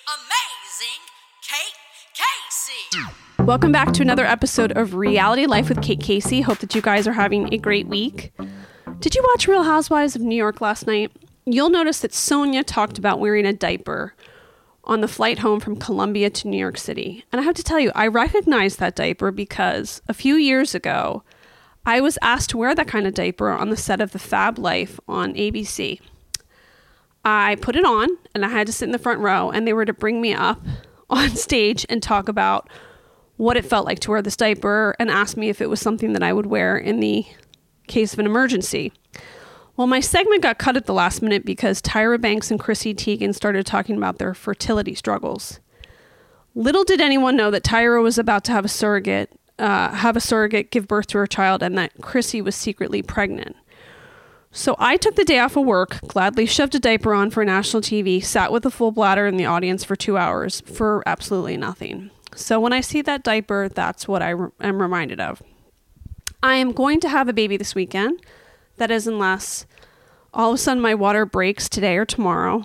Amazing Kate Casey. Welcome back to another episode of Reality Life with Kate Casey. Hope that you guys are having a great week. Did you watch Real Housewives of New York last night? You'll notice that Sonia talked about wearing a diaper on the flight home from Colombia to New York City. And I have to tell you, I recognize that diaper because a few years ago, I was asked to wear that kind of diaper on the set of The Fab Life on ABC. I put it on and I had to sit in the front row, and they were to bring me up on stage and talk about what it felt like to wear this diaper and ask me if it was something that I would wear in the case of an emergency. Well, my segment got cut at the last minute because Tyra Banks and Chrissy Teigen started talking about their fertility struggles. Little did anyone know that Tyra was about to have a surrogate give birth to her child, and that Chrissy was secretly pregnant. So I took the day off of work, gladly shoved a diaper on for national TV, sat with a full bladder in the audience for 2 hours for absolutely nothing. So when I see that diaper, that's what I am reminded of. I am going to have a baby this weekend. That is, unless all of a sudden my water breaks today or tomorrow.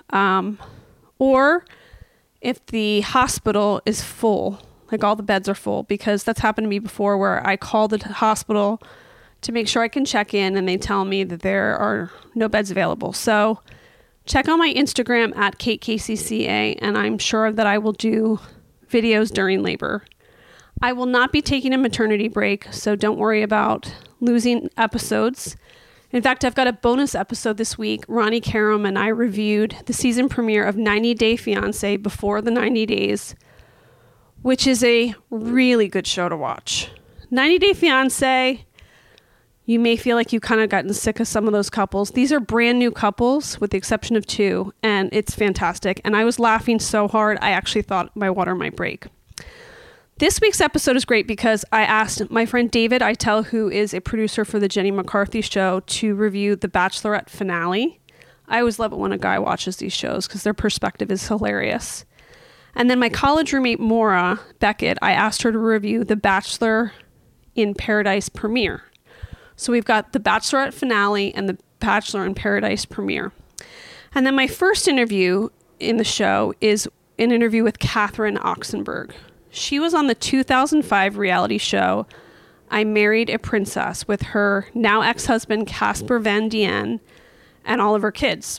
Or if the hospital is full, like all the beds are full, because that's happened to me before where I call the hospital to make sure I can check in and they tell me that there are no beds available. So check on my Instagram at KateCaseyCA, and I'm sure that I will do videos during labor. I will not be taking a maternity break, so don't worry about losing episodes. In fact, I've got a bonus episode this week. Ronnie Karam and I reviewed the season premiere of 90 Day Fiancé before the 90 days, which is a really good show to watch. 90 Day Fiancé, you may feel like you've kind of gotten sick of some of those couples. These are brand new couples with the exception of two, and it's fantastic. And I was laughing so hard, I actually thought my water might break. This week's episode is great because I asked my friend David Eitel, who is a producer for the Jenny McCarthy show, to review the Bachelorette finale. I always love it when a guy watches these shows because their perspective is hilarious. And then my college roommate, Maura Beckett, I asked her to review the Bachelor in Paradise premiere. So we've got the Bachelorette finale and the Bachelor in Paradise premiere. And then my first interview in the show is an interview with Catherine Oxenberg. She was on the 2005 reality show I Married a Princess with her now ex-husband Casper Van Dien and all of her kids.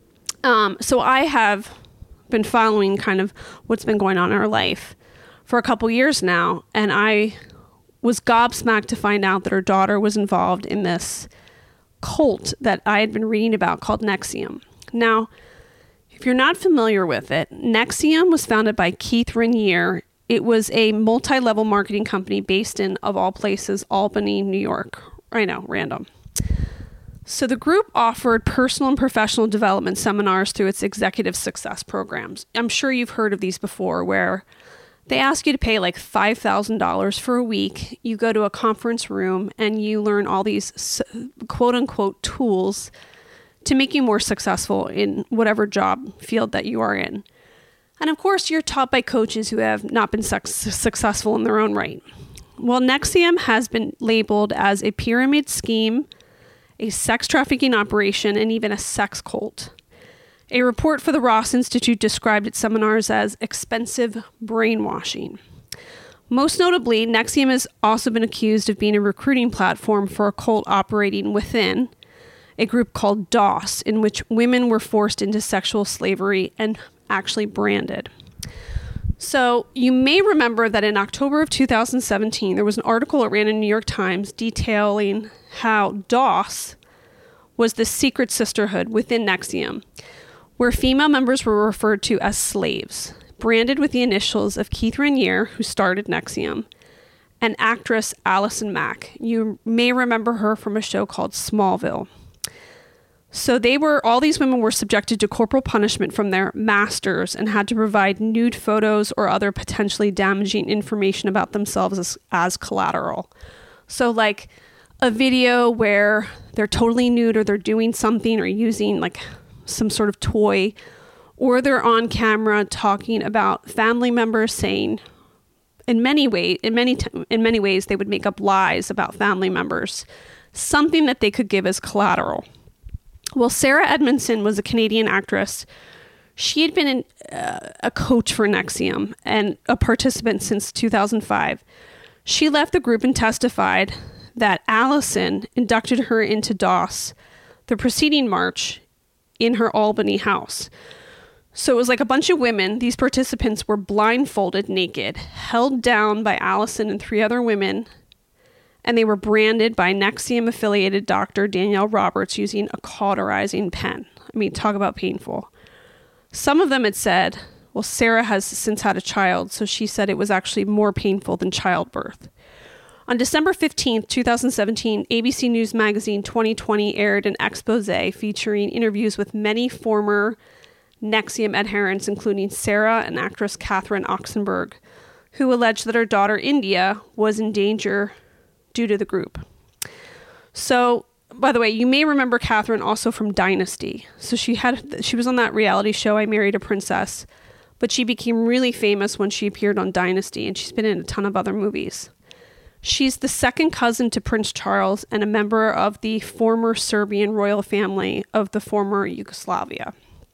So I have been following kind of what's been going on in her life for a couple years now, and I was gobsmacked to find out that her daughter was involved in this cult that I had been reading about called NXIVM. Now, if you're not familiar with it, NXIVM was founded by Keith Raniere. It was a multi-level marketing company based in, of all places, Albany, New York. I know, random. So the group offered personal and professional development seminars through its executive success programs. I'm sure you've heard of these before, where they ask you to pay like $5,000 for a week. You go to a conference room and you learn all these quote unquote tools to make you more successful in whatever job field that you are in. And of course, you're taught by coaches who have not been successful in their own right. Well, NXIVM has been labeled as a pyramid scheme, a sex trafficking operation, and even a sex cult. A report for the Ross Institute described its seminars as expensive brainwashing. Most notably, NXIVM has also been accused of being a recruiting platform for a cult operating within a group called DOS, in which women were forced into sexual slavery and actually branded. So you may remember that in October of 2017, there was an article that ran in New York Times detailing how DOS was the secret sisterhood within NXIVM, where female members were referred to as slaves, branded with the initials of Keith Raniere, who started NXIVM, and actress Allison Mack. You may remember her from a show called Smallville. So all these women were subjected to corporal punishment from their masters and had to provide nude photos or other potentially damaging information about themselves as collateral. So like a video where they're totally nude or they're doing something or using like some sort of toy, or they're on camera talking about family members saying in many ways they would make up lies about family members, something that they could give as collateral. Well, Sarah Edmondson was a Canadian actress. She had been a coach for NXIVM and a participant since 2005. She left the group and testified that Allison inducted her into DOS the preceding March in her Albany house. So it was like a bunch of women. These participants were blindfolded, naked, held down by Allison and 3 other women, and they were branded by NXIVM-affiliated Dr. Danielle Roberts using a cauterizing pen. I mean, talk about painful. Some of them had said, well, Sarah has since had a child, so she said it was actually more painful than childbirth. On December 15th, 2017, ABC News Magazine 2020 aired an expose featuring interviews with many former NXIVM adherents, including Sarah and actress Catherine Oxenberg, who alleged that her daughter India was in danger due to the group. So, by the way, you may remember Catherine also from Dynasty. So she was on that reality show, I Married a Princess, but she became really famous when she appeared on Dynasty, and she's been in a ton of other movies. She's the second cousin to Prince Charles and a member of the former Serbian royal family of the former Yugoslavia.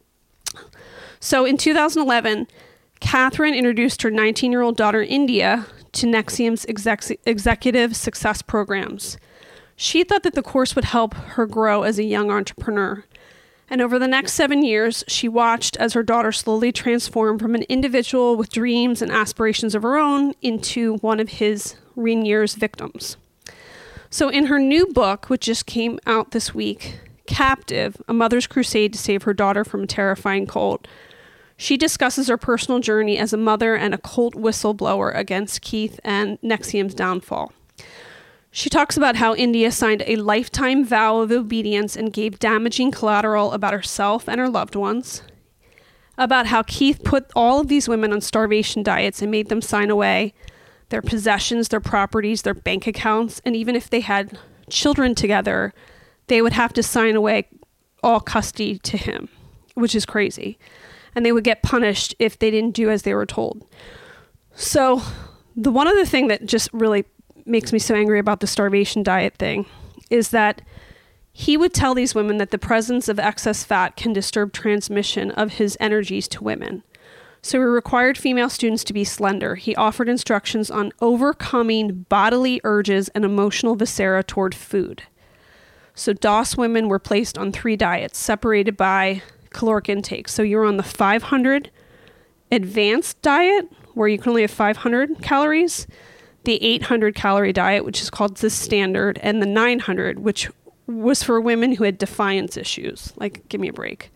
So in 2011, Catherine introduced her 19-year-old daughter India to NXIVM's executive success programs. She thought that the course would help her grow as a young entrepreneur. And over the next 7 years, she watched as her daughter slowly transformed from an individual with dreams and aspirations of her own into one of his Rainier's victims. So in her new book, which just came out this week, Captive, A Mother's Crusade to Save Her Daughter from a Terrifying Cult, she discusses her personal journey as a mother and a cult whistleblower against Keith and NXIVM's downfall. She talks about how India signed a lifetime vow of obedience and gave damaging collateral about herself and her loved ones, about how Keith put all of these women on starvation diets and made them sign away their possessions, their properties, their bank accounts, and even if they had children together, they would have to sign away all custody to him, which is crazy. And they would get punished if they didn't do as they were told. So the one other thing that just really makes me so angry about the starvation diet thing is that he would tell these women that the presence of excess fat can disturb transmission of his energies to women. So he required female students to be slender. He offered instructions on overcoming bodily urges and emotional viscera toward food. So DOS women were placed on 3 diets separated by caloric intake. So you're on the 500 advanced diet, where you can only have 500 calories, the 800 calorie diet, which is called the standard, and the 900, which was for women who had defiance issues. Like, give me a break.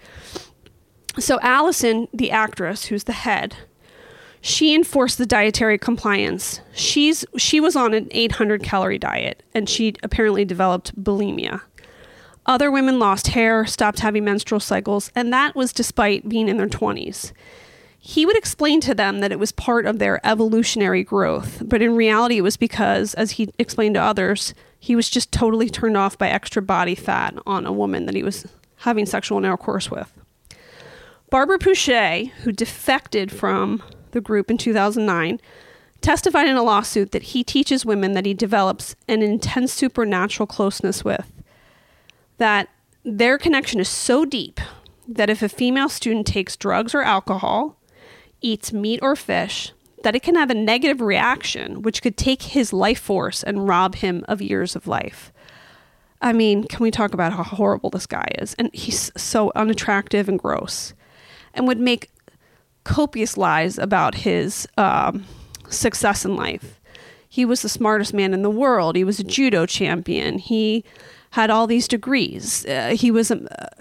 So Allison, the actress, who's the head, she enforced the dietary compliance. She was on an 800 calorie diet, and she apparently developed bulimia. Other women lost hair, stopped having menstrual cycles, and that was despite being in their 20s. He would explain to them that it was part of their evolutionary growth, but in reality it was because, as he explained to others, he was just totally turned off by extra body fat on a woman that he was having sexual intercourse with. Barbara Pouchet, who defected from the group in 2009, testified in a lawsuit that he teaches women that he develops an intense supernatural closeness with, that their connection is so deep that if a female student takes drugs or alcohol, eats meat or fish, that it can have a negative reaction, which could take his life force and rob him of years of life. I mean, can we talk about how horrible this guy is? And he's so unattractive and gross, and would make copious lies about his success in life. He was the smartest man in the world. He was a judo champion. He had all these degrees. He was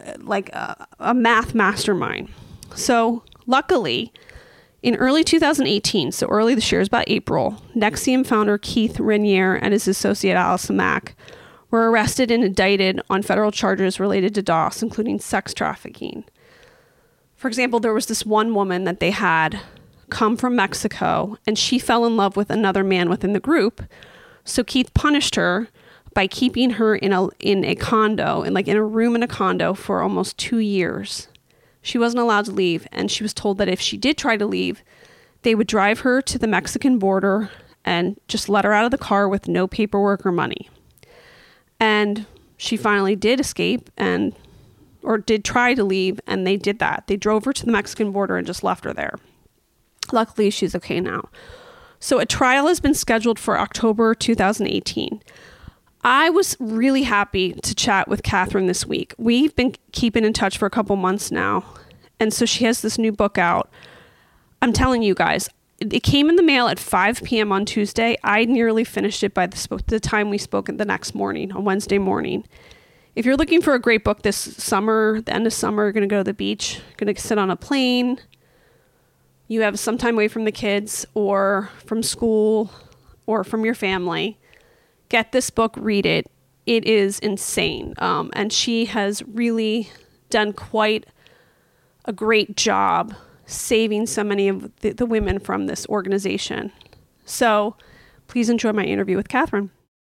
a math mastermind. So luckily, in early 2018, so early this year, about April, NXIVM founder Keith Rainier and his associate Allison Mack were arrested and indicted on federal charges related to DOS, including sex trafficking. For example, there was this one woman that they had come from Mexico, and she fell in love with another man within the group. So Keith punished her by keeping her in a condo, in a room in a condo for almost 2 years. She wasn't allowed to leave, and she was told that if she did try to leave, they would drive her to the Mexican border and just let her out of the car with no paperwork or money. And she finally did escape, and or did try to leave, and they did that. They drove her to the Mexican border and just left her there. Luckily, she's okay now. So a trial has been scheduled for October 2018. I was really happy to chat with Catherine this week. We've been keeping in touch for a couple months now. And so she has this new book out. I'm telling you guys, it came in the mail at 5 p.m. on Tuesday. I nearly finished it by the time we spoke the next morning, on Wednesday morning. If you're looking for a great book this summer, the end of summer, you're going to go to the beach, going to sit on a plane, you have some time away from the kids or from school or from your family, get this book, read it. It is insane. And she has really done quite a great job saving so many of the women from this organization. So please enjoy my interview with Catherine.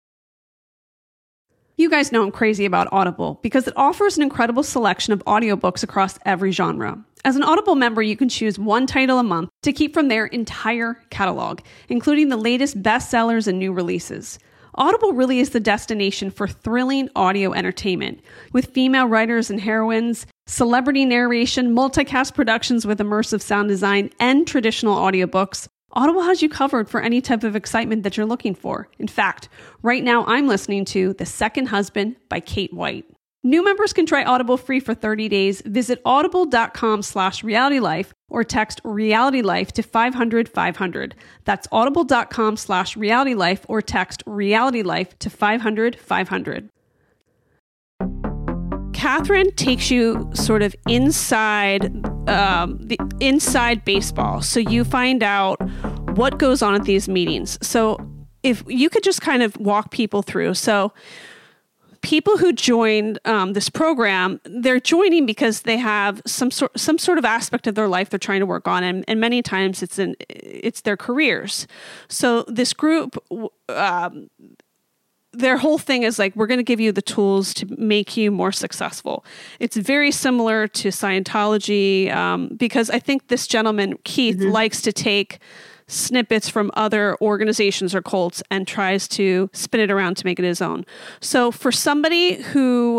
You guys know I'm crazy about Audible because it offers an incredible selection of audiobooks across every genre. As an Audible member, you can choose one title a month to keep from their entire catalog, including the latest bestsellers and new releases. Audible really is the destination for thrilling audio entertainment, with female writers and heroines, celebrity narration, multicast productions with immersive sound design, and traditional audiobooks. Audible has you covered for any type of excitement that you're looking for. In fact, right now I'm listening to The Second Husband by Kate White. New members can try Audible free for 30 days. Visit audible.com/realitylife or text realitylife to 500-500. That's audible.com/realitylife or text realitylife to 500-500. Catherine takes you sort of inside baseball. So you find out what goes on at these meetings. So if you could just kind of walk people through. So people who joined this program, they're joining because they have some sort of aspect of their life they're trying to work on, and many times it's their careers. So this group, their whole thing is like, we're going to give you the tools to make you more successful. It's very similar to Scientology because I think this gentleman, Keith, likes to take snippets from other organizations or cults and tries to spin it around to make it his own. So for somebody who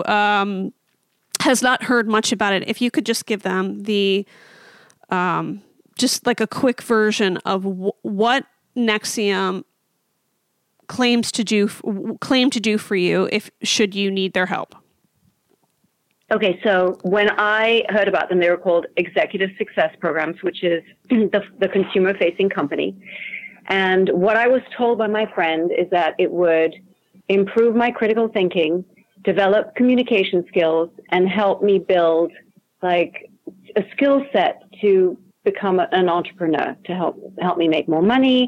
has not heard much about it, if you could just give them the just like a quick version of what NXIVM claim to do for you should you need their help. Okay, so when I heard about them, they were called Executive Success Programs, which is the consumer-facing company. And what I was told by my friend is that it would improve my critical thinking, develop communication skills, and help me build like a skill set to become an entrepreneur, to help me make more money.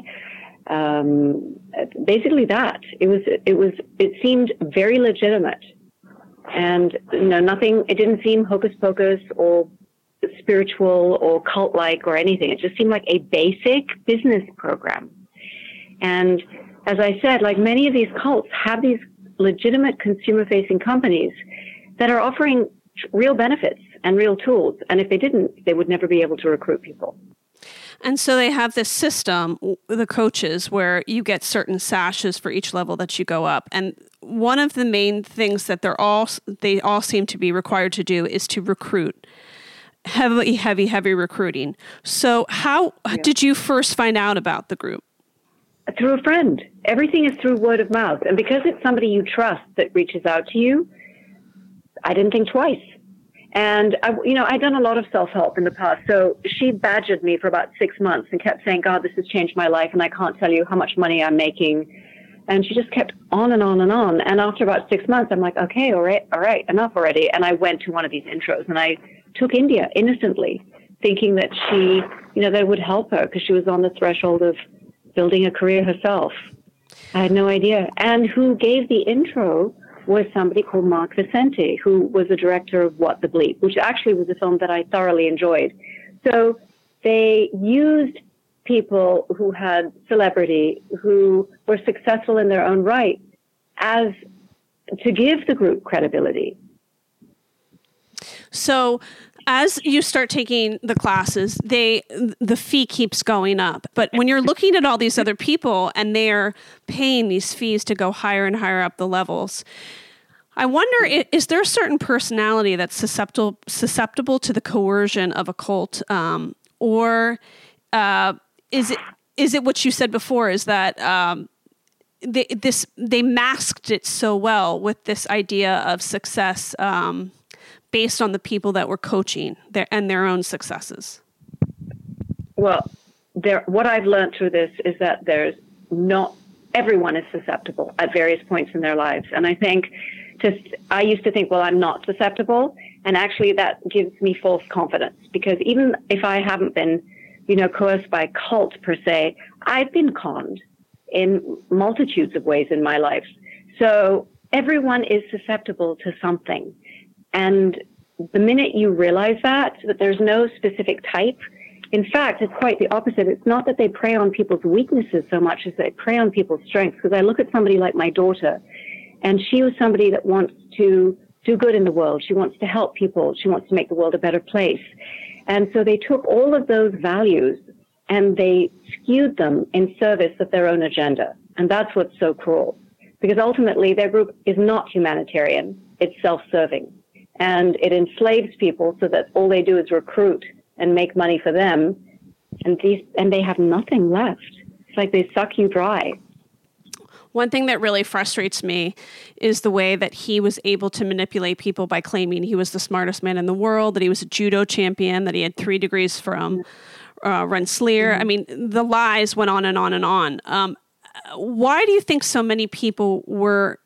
Basically that. It seemed very legitimate. And nothing, it didn't seem hocus pocus or spiritual or cult-like or anything. It just seemed like a basic business program. And as I said, like many of these cults have these legitimate consumer-facing companies that are offering real benefits and real tools. And if they didn't, they would never be able to recruit people. And so they have this system, the coaches, where you get certain sashes for each level that you go up. And one of the main things that they all seem to be required to do is to recruit. Heavy recruiting. So how did you first find out about the group? Through a friend. Everything is through word of mouth. And because it's somebody you trust that reaches out to you, I didn't think twice. And I'd done a lot of self-help in the past. So she badgered me for about 6 months and kept saying, God, this has changed my life. And I can't tell you how much money I'm making. And she just kept on and on and on. And after about 6 months, I'm like, okay, all right, enough already. And I went to one of these intros and I took India innocently, thinking that she, that would help her because she was on the threshold of building a career herself. I had no idea. And who gave the intro was somebody called Mark Vicente, who was the director of What the Bleep, which actually was a film that I thoroughly enjoyed. So they used people who had celebrity, who were successful in their own right, as to give the group credibility. So as you start taking the classes, the fee keeps going up. But when you're looking at all these other people and they're paying these fees to go higher and higher up the levels, I wonder, is there a certain personality that's susceptible to the coercion of a cult, or is it what you said before? Is that they masked it so well with this idea of success based on the people that were coaching their own successes? Well, what I've learned through this is that everyone is susceptible at various points in their lives. And I think I used to think, well, I'm not susceptible. And actually that gives me false confidence, because even if I haven't been, coerced by a cult per se, I've been conned in multitudes of ways in my life. So everyone is susceptible to something. And the minute you realize that there's no specific type, in fact, it's quite the opposite. It's not that they prey on people's weaknesses so much as they prey on people's strengths. Because I look at somebody like my daughter, and she was somebody that wants to do good in the world. She wants to help people. She wants to make the world a better place. And so they took all of those values and they skewed them in service of their own agenda. And that's what's so cruel. Because ultimately their group is not humanitarian. It's self-serving. And it enslaves people so that all they do is recruit and make money for them. And they have nothing left. It's like they suck you dry. One thing that really frustrates me is the way that he was able to manipulate people by claiming he was the smartest man in the world, that he was a judo champion, that he had 3 degrees from Rensselaer. Mm-hmm. I mean, the lies went on and on and on. Why do you think so many people were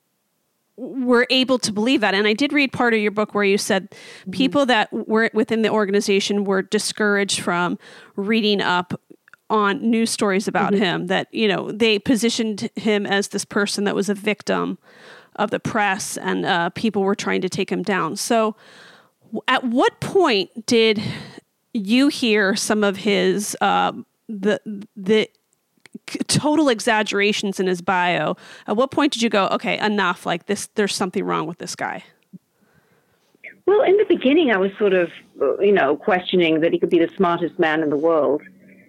able to believe that? And I did read part of your book where you said people that were within the organization were discouraged from reading up on news stories about him, that, they positioned him as this person that was a victim of the press, and people were trying to take him down. So at what point did you hear some of his, the total exaggerations in his bio? At what point did you go, okay, enough, like this, there's something wrong with this guy? Well, in the beginning, I was sort of, questioning that he could be the smartest man in the world.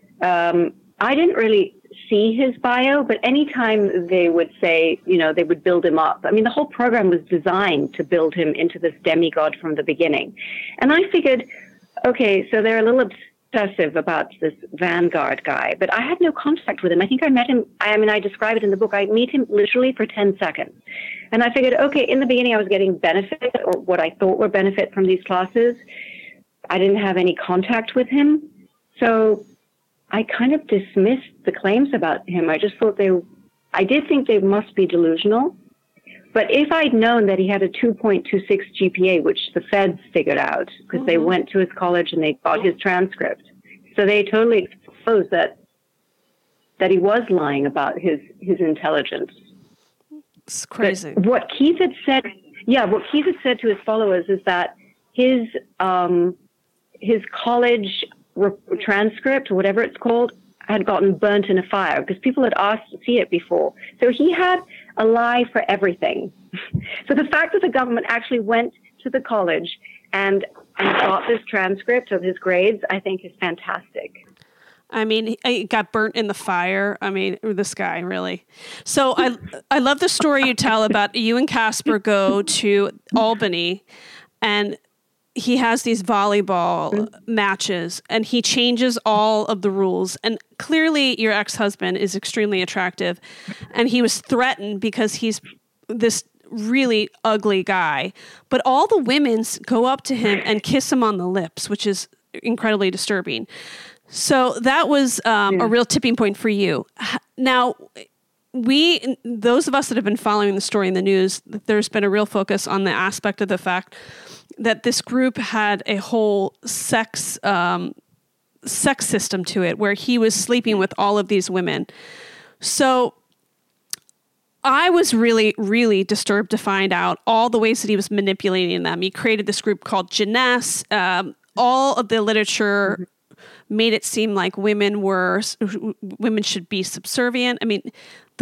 I didn't really see his bio, but anytime they would say, they would build him up. I mean, the whole program was designed to build him into this demigod from the beginning. And I figured, okay, so they're a little obsessive about this Vanguard guy, but I had no contact with him. I think I met him, I describe it in the book, I meet him literally for 10 seconds. And I figured, okay, in the beginning I was getting benefit, or what I thought were benefit from these classes. I didn't have any contact with him. So I kind of dismissed the claims about him. I just thought I did think they must be delusional. But if I'd known that he had a 2.26 GPA, which the feds figured out, because they went to his college and they got his transcript. So they totally exposed that he was lying about his intelligence. It's crazy. But what Keith had said to his followers is that his college transcript, or whatever it's called, had gotten burnt in a fire because people had asked to see it before. So he had a lie for everything. So the fact that the government actually went to the college and got this transcript of his grades, I think is fantastic. I mean, it got burnt in the fire. I mean, this guy, really. So I love the story you tell about you and Casper go to Albany, and he has these volleyball matches, and he changes all of the rules. And clearly your ex-husband is extremely attractive, and he was threatened because he's this really ugly guy. But all the women go up to him and kiss him on the lips, which is incredibly disturbing. So that was a real tipping point for you. Now, those of us that have been following the story in the news, there's been a real focus on the aspect of the fact that this group had a whole sex system to it, where he was sleeping with all of these women. So I was really, really disturbed to find out all the ways that he was manipulating them. He created this group called Jeunesse. All of the literature made it seem like women should be subservient. I mean,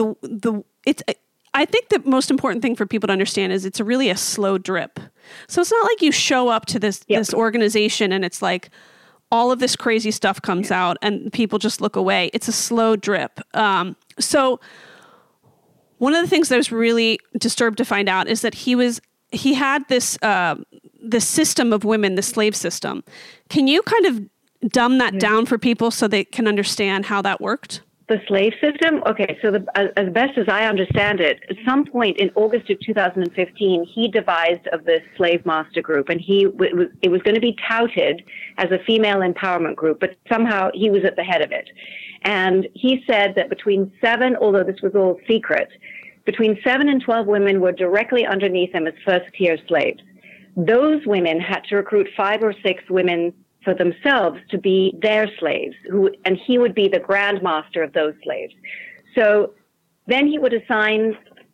I think the most important thing for people to understand is it's really a slow drip. So it's not like you show up to this organization and it's like all of this crazy stuff comes out and people just look away. It's a slow drip. So One of the things that I was really disturbed to find out is that he had this system of women, the slave system. Can you kind of dumb that down for people so they can understand how that worked? The slave system? Okay, so as best as I understand it, at some point in August of 2015, he devised of this slave master group, and it was going to be touted as a female empowerment group, but somehow he was at the head of it. And he said that between 7, although this was all secret, between 7 and 12 women were directly underneath him as first-tier slaves. Those women had to recruit 5 or 6 women for themselves to be their slaves, and he would be the grand master of those slaves. So then he would assign,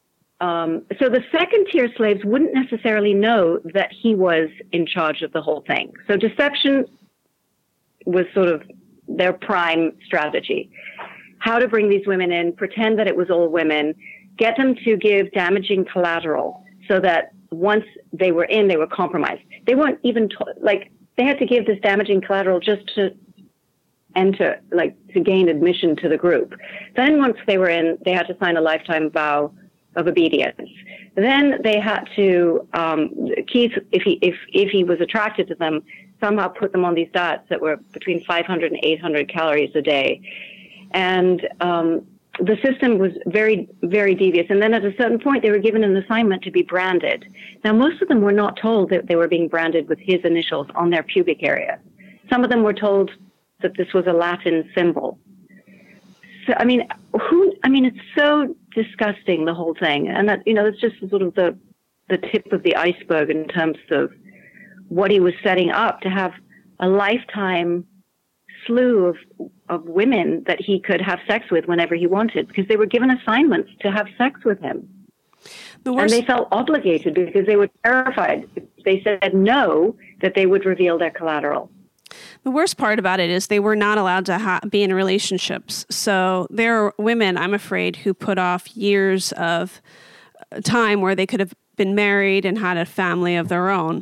so the second-tier slaves wouldn't necessarily know that he was in charge of the whole thing. So deception was sort of their prime strategy. How to bring these women in, pretend that it was all women, get them to give damaging collateral so that once they were in, they were compromised. They weren't even, they had to give this damaging collateral just to enter, to gain admission to the group. Then once they were in, they had to sign a lifetime vow of obedience. Then they had to, Keith, if he was attracted to them, somehow put them on these diets that were between 500 and 800 calories a day. And the system was very, very devious. And then at a certain point, they were given an assignment to be branded. Now, most of them were not told that they were being branded with his initials on their pubic area. Some of them were told that this was a Latin symbol. So, it's so disgusting, the whole thing. And that, it's just sort of the tip of the iceberg in terms of what he was setting up to have a lifetime slew of women that he could have sex with whenever he wanted, because they were given assignments to have sex with him. And they felt obligated because they were terrified. If they said no, that they would reveal their collateral. The worst part about it is they were not allowed to be in relationships. So there are women, I'm afraid, who put off years of time where they could have been married and had a family of their own.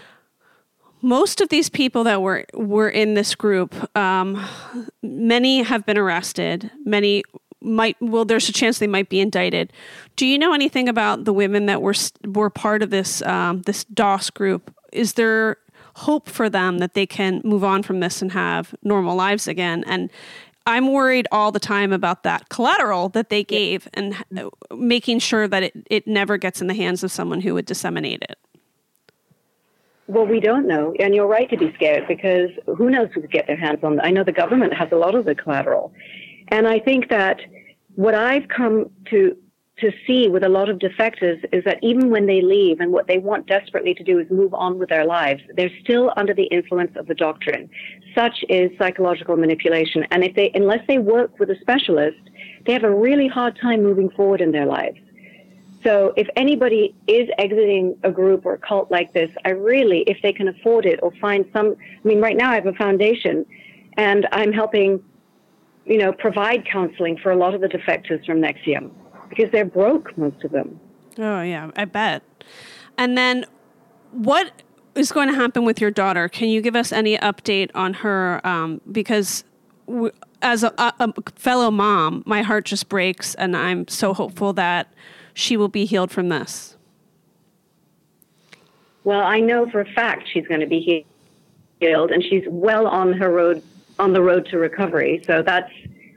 Most of these people that were in this group, many have been arrested. Many there's a chance they might be indicted. Do you know anything about the women that were part of this this DOS group? Is there hope for them that they can move on from this and have normal lives again? And I'm worried all the time about that collateral that they gave and making sure that it never gets in the hands of someone who would disseminate it. Well, we don't know, and you're right to be scared, because who knows who could get their hands on. I know the government has a lot of the collateral. And I think that what I've come to see with a lot of defectors is that even when they leave and what they want desperately to do is move on with their lives, they're still under the influence of the doctrine. Such is psychological manipulation. And unless they work with a specialist, they have a really hard time moving forward in their lives. So if anybody is exiting a group or a cult like this, if they can afford it or find right now I have a foundation and I'm helping, provide counseling for a lot of the defectors from NXIVM because they're broke, most of them. Oh, yeah, I bet. And then what is going to happen with your daughter? Can you give us any update on her? Because as a fellow mom, my heart just breaks, and I'm so hopeful that she will be healed from this. Well, I know for a fact she's going to be healed, and she's well on the road to recovery. So that's,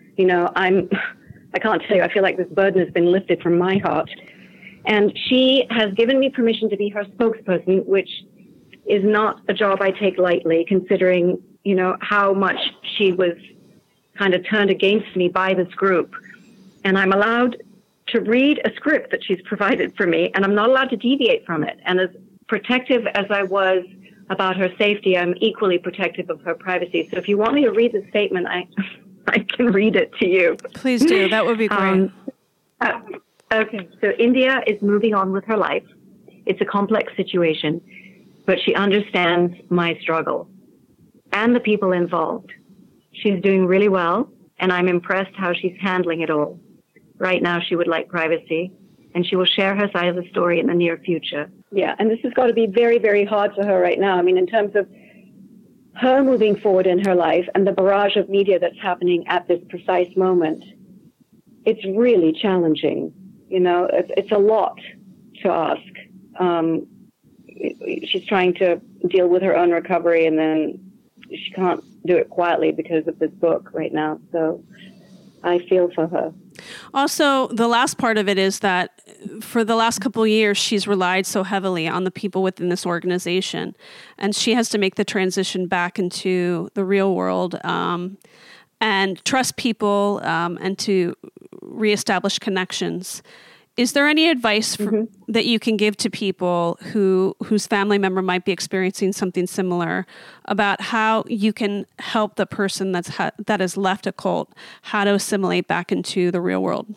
I can't tell you, I feel like this burden has been lifted from my heart. And she has given me permission to be her spokesperson, which is not a job I take lightly, considering, how much she was kind of turned against me by this group. And I'm allowed to read a script that she's provided for me, and I'm not allowed to deviate from it. And as protective as I was about her safety, I'm equally protective of her privacy. So if you want me to read the statement, I can read it to you. Please do. That would be great. Okay. So India is moving on with her life. It's a complex situation, but she understands my struggle and the people involved. She's doing really well, and I'm impressed how she's handling it all. Right now, she would like privacy, and she will share her side of the story in the near future. Yeah, and this has got to be very, very hard for her right now. In terms of her moving forward in her life and the barrage of media that's happening at this precise moment, it's really challenging. You know, it's a lot to ask. She's trying to deal with her own recovery, and then she can't do it quietly because of this book right now. So I feel for her. Also, the last part of it is that for the last couple of years, she's relied so heavily on the people within this organization, and she has to make the transition back into the real world and trust people and to reestablish connections. Is there any advice that you can give to people whose family member might be experiencing something similar about how you can help the person that has left a cult, how to assimilate back into the real world?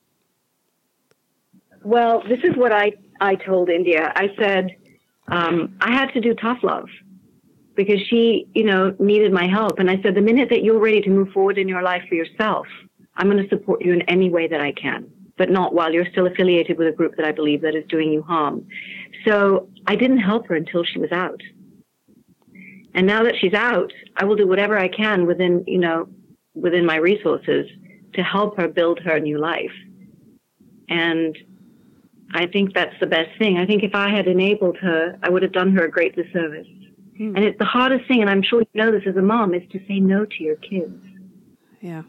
Well, this is what I told India. I said, I had to do tough love because she, needed my help. And I said, the minute that you're ready to move forward in your life for yourself, I'm going to support you in any way that I can, but not while you're still affiliated with a group that I believe that is doing you harm. So I didn't help her until she was out. And now that she's out, I will do whatever I can within my resources to help her build her new life. And I think that's the best thing. I think if I had enabled her, I would have done her a great disservice. And it's the hardest thing, and I'm sure you know this as a mom, is to say no to your kids. Yeah.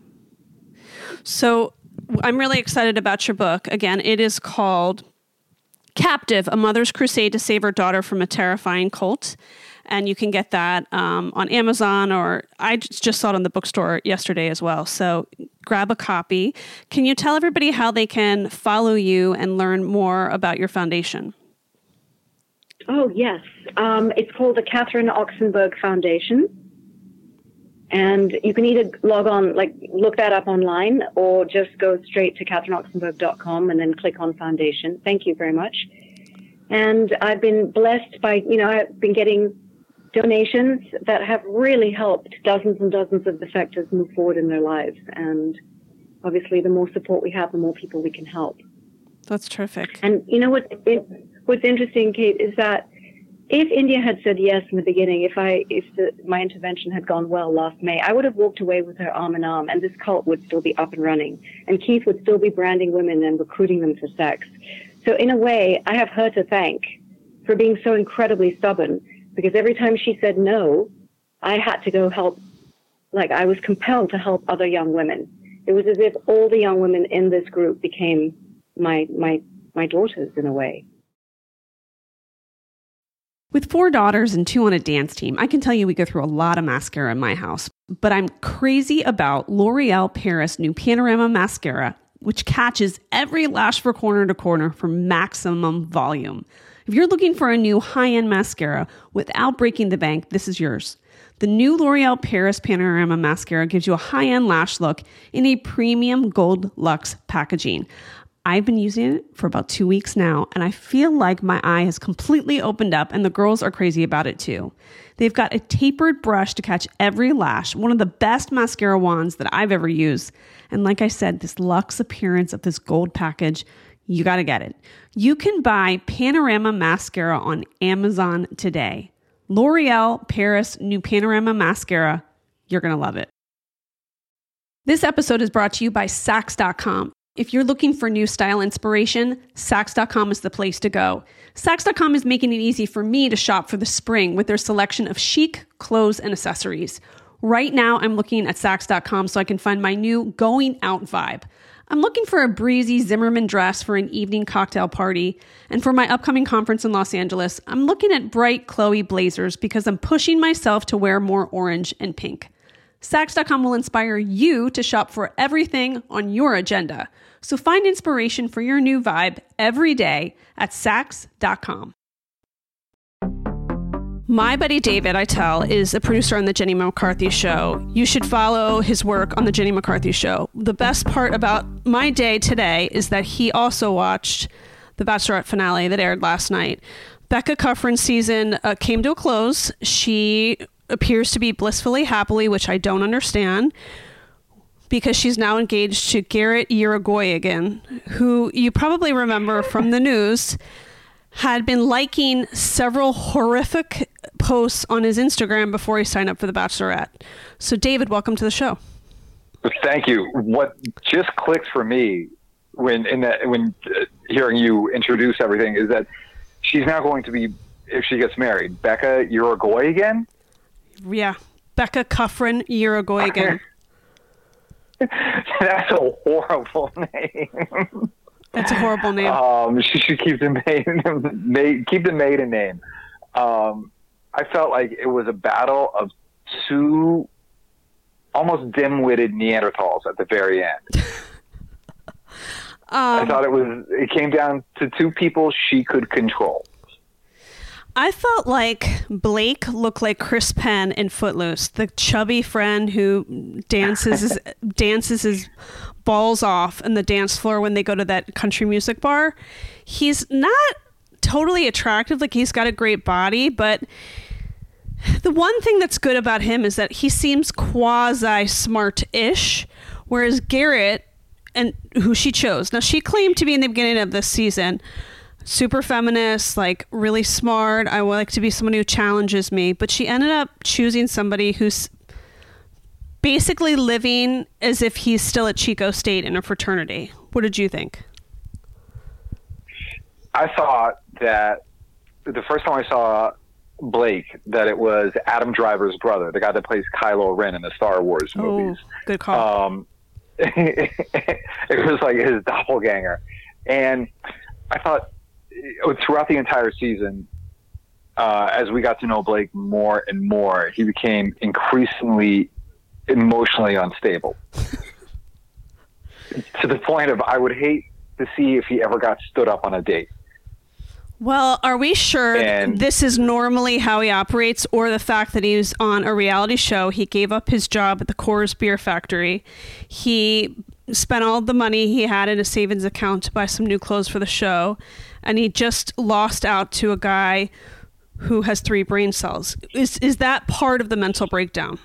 So I'm really excited about your book. Again, it is called Captive, A Mother's Crusade to Save Her Daughter from a Terrifying Cult. And you can get that on Amazon, or I just saw it in the bookstore yesterday as well. So grab a copy. Can you tell everybody how they can follow you and learn more about your foundation? Oh, yes. It's called the Catherine Oxenberg Foundation. And you can either log on, look that up online, or just go straight to CatherineOxenberg.com and then click on Foundation. Thank you very much. And I've been blessed by, I've been getting donations that have really helped dozens and dozens of defectors move forward in their lives. And obviously, the more support we have, the more people we can help. That's terrific. And what's interesting, Kate, is that if India had said yes in the beginning, if my intervention had gone well last May, I would have walked away with her arm in arm, and this cult would still be up and running, and Keith would still be branding women and recruiting them for sex. So in a way, I have her to thank for being so incredibly stubborn, because every time she said no, I had to go help. I was compelled to help other young women. It was as if all the young women in this group became my daughters in a way. With 4 daughters and 2 on a dance team, I can tell you we go through a lot of mascara in my house. But I'm crazy about L'Oreal Paris new Panorama Mascara, which catches every lash from corner to corner for maximum volume. If you're looking for a new high-end mascara without breaking the bank, this is yours. The new L'Oreal Paris Panorama Mascara gives you a high-end lash look in a premium gold luxe packaging. I've been using it for about 2 weeks now, and I feel like my eye has completely opened up, and the girls are crazy about it too. They've got a tapered brush to catch every lash, one of the best mascara wands that I've ever used. And like I said, this luxe appearance of this gold package, you got to get it. You can buy Panorama Mascara on Amazon today. L'Oreal Paris new Panorama Mascara. You're going to love it. This episode is brought to you by Saks.com. If you're looking for new style inspiration, Saks.com is the place to go. Saks.com is making it easy for me to shop for the spring with their selection of chic clothes and accessories. Right now, I'm looking at Saks.com so I can find my new going out vibe. I'm looking for a breezy Zimmermann dress for an evening cocktail party. And for my upcoming conference in Los Angeles, I'm looking at bright Chloe blazers because I'm pushing myself to wear more orange and pink. Saks.com will inspire you to shop for everything on your agenda. So find inspiration for your new vibe every day at Saks.com. My buddy David, I tell, is a producer on The Jenny McCarthy Show. You should follow his work on The Jenny McCarthy Show. The best part about my day today is that he also watched the Bachelorette finale that aired last night. Becca Kufrin's season came to a close. She appears to be blissfully happily, which I don't understand, because she's now engaged to Garrett Irigoyen, who you probably remember from the news, had been liking several horrific posts on his Instagram before he signed up for The Bachelorette. So David, welcome to the show. Thank you. What just clicked for me when hearing you introduce everything is that she's now going to be, if she gets married, Becca Urigoyen. Yeah, Becca Kufrin Urigoyen. That's a horrible name. That's a horrible name. She should keep the maiden name. I felt like it was a battle of two almost dim-witted Neanderthals at the very end. I thought it came down to two people she could control. I felt like Blake looked like Chris Penn in Footloose, the chubby friend who dances his balls off in the dance floor when they go to that country music bar. He's not totally attractive, like he's got a great body, but the one thing that's good about him is that he seems quasi-smart-ish, whereas Garrett, and who she chose, now she claimed to be in the beginning of this season super feminist, like really smart. I would like to be someone who challenges me, but she ended up choosing somebody who's basically living as if he's still at Chico State in a fraternity. What did you think? I thought that the first time I saw Blake, that it was Adam Driver's brother, the guy that plays Kylo Ren in the Star Wars movies. Oh, good call. It was like his doppelganger. And I thought throughout the entire season, as we got to know Blake more and more, he became increasingly emotionally unstable. To the point of I would hate to see if he ever got stood up on a date. Well, are we sure this is normally how he operates, or the fact that he was on a reality show, he gave up his job at the Coors Beer Factory, he spent all the money he had in a savings account to buy some new clothes for the show, and he just lost out to a guy who has 3 brain cells. Is that part of the mental breakdown?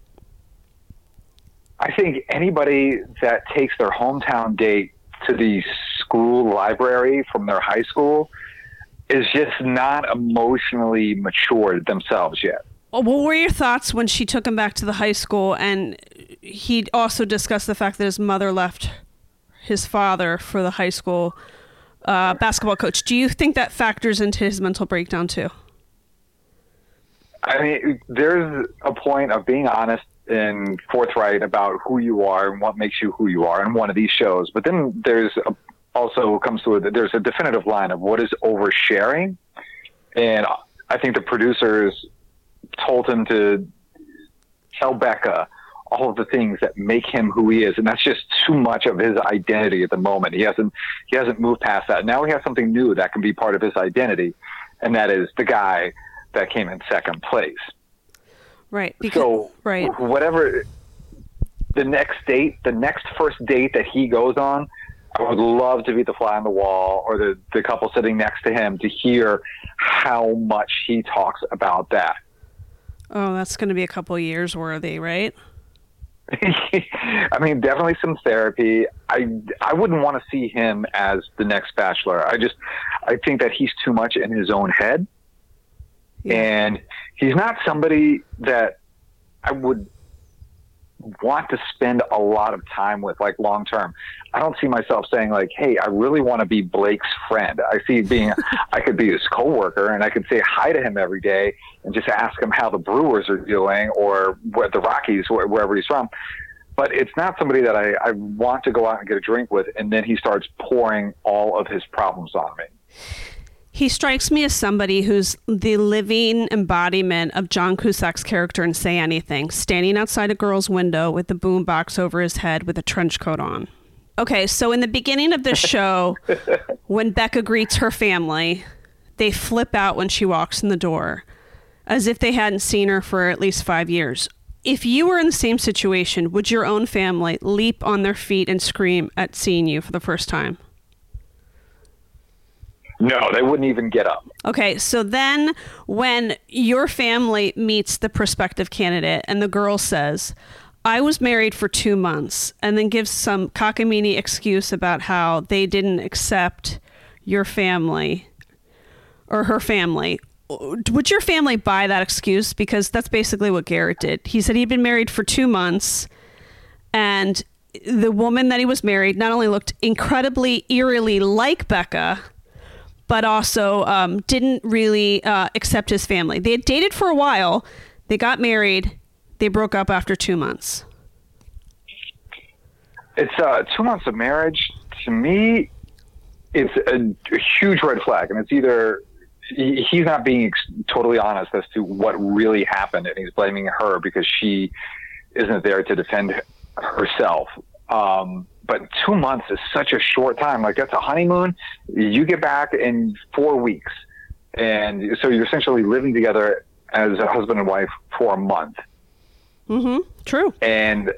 I think anybody that takes their hometown date to the school library from their high school is just not emotionally matured themselves yet. What were your thoughts when she took him back to the high school, and he also discussed the fact that his mother left his father for the high school basketball coach? Do you think that factors into his mental breakdown too? I mean, there's a point of being honest and forthright about who you are and what makes you who you are in one of these shows. But then there's there's a definitive line of what is oversharing. And I think the producers told him to tell Becca all of the things that make him who he is. And that's just too much of his identity at the moment. He hasn't moved past that. Now he has something new that can be part of his identity. And that is the guy that came in second place. Right. Whatever the next first date that he goes on, I would love to be the fly on the wall or the couple sitting next to him to hear how much he talks about that. Oh, that's going to be a couple of years worthy, right? I mean, definitely some therapy. I wouldn't want to see him as the next Bachelor. I think that he's too much in his own head. Yeah. And he's not somebody that I would want to spend a lot of time with, like long term. I don't see myself saying like, hey, I really want to be Blake's friend. I could be his coworker and I could say hi to him every day and just ask him how the Brewers are doing or the Rockies, wherever he's from. But it's not somebody that I want to go out and get a drink with, and then he starts pouring all of his problems on me. He strikes me as somebody who's the living embodiment of John Cusack's character in Say Anything, standing outside a girl's window with the boombox over his head with a trench coat on. Okay, so in the beginning of this show, when Becca greets her family, they flip out when she walks in the door, as if they hadn't seen her for at least 5 years. If you were in the same situation, would your own family leap on their feet and scream at seeing you for the first time? No, they wouldn't even get up. Okay, so then when your family meets the prospective candidate and the girl says, I was married for 2 months, and then gives some cockamamie excuse about how they didn't accept your family or her family, would your family buy that excuse? Because that's basically what Garrett did. He said he'd been married for 2 months, and the woman that he was married not only looked incredibly eerily like Becca, but also didn't really accept his family. They had dated for a while. They got married. They broke up after 2 months. It's 2 months of marriage. To me, it's a huge red flag. And it's either he's not being totally honest as to what really happened, and he's blaming her because she isn't there to defend herself. But 2 months is such a short time. Like, that's a honeymoon. You get back in 4 weeks. And so you're essentially living together as a husband and wife for a month. Mm-hmm. True. And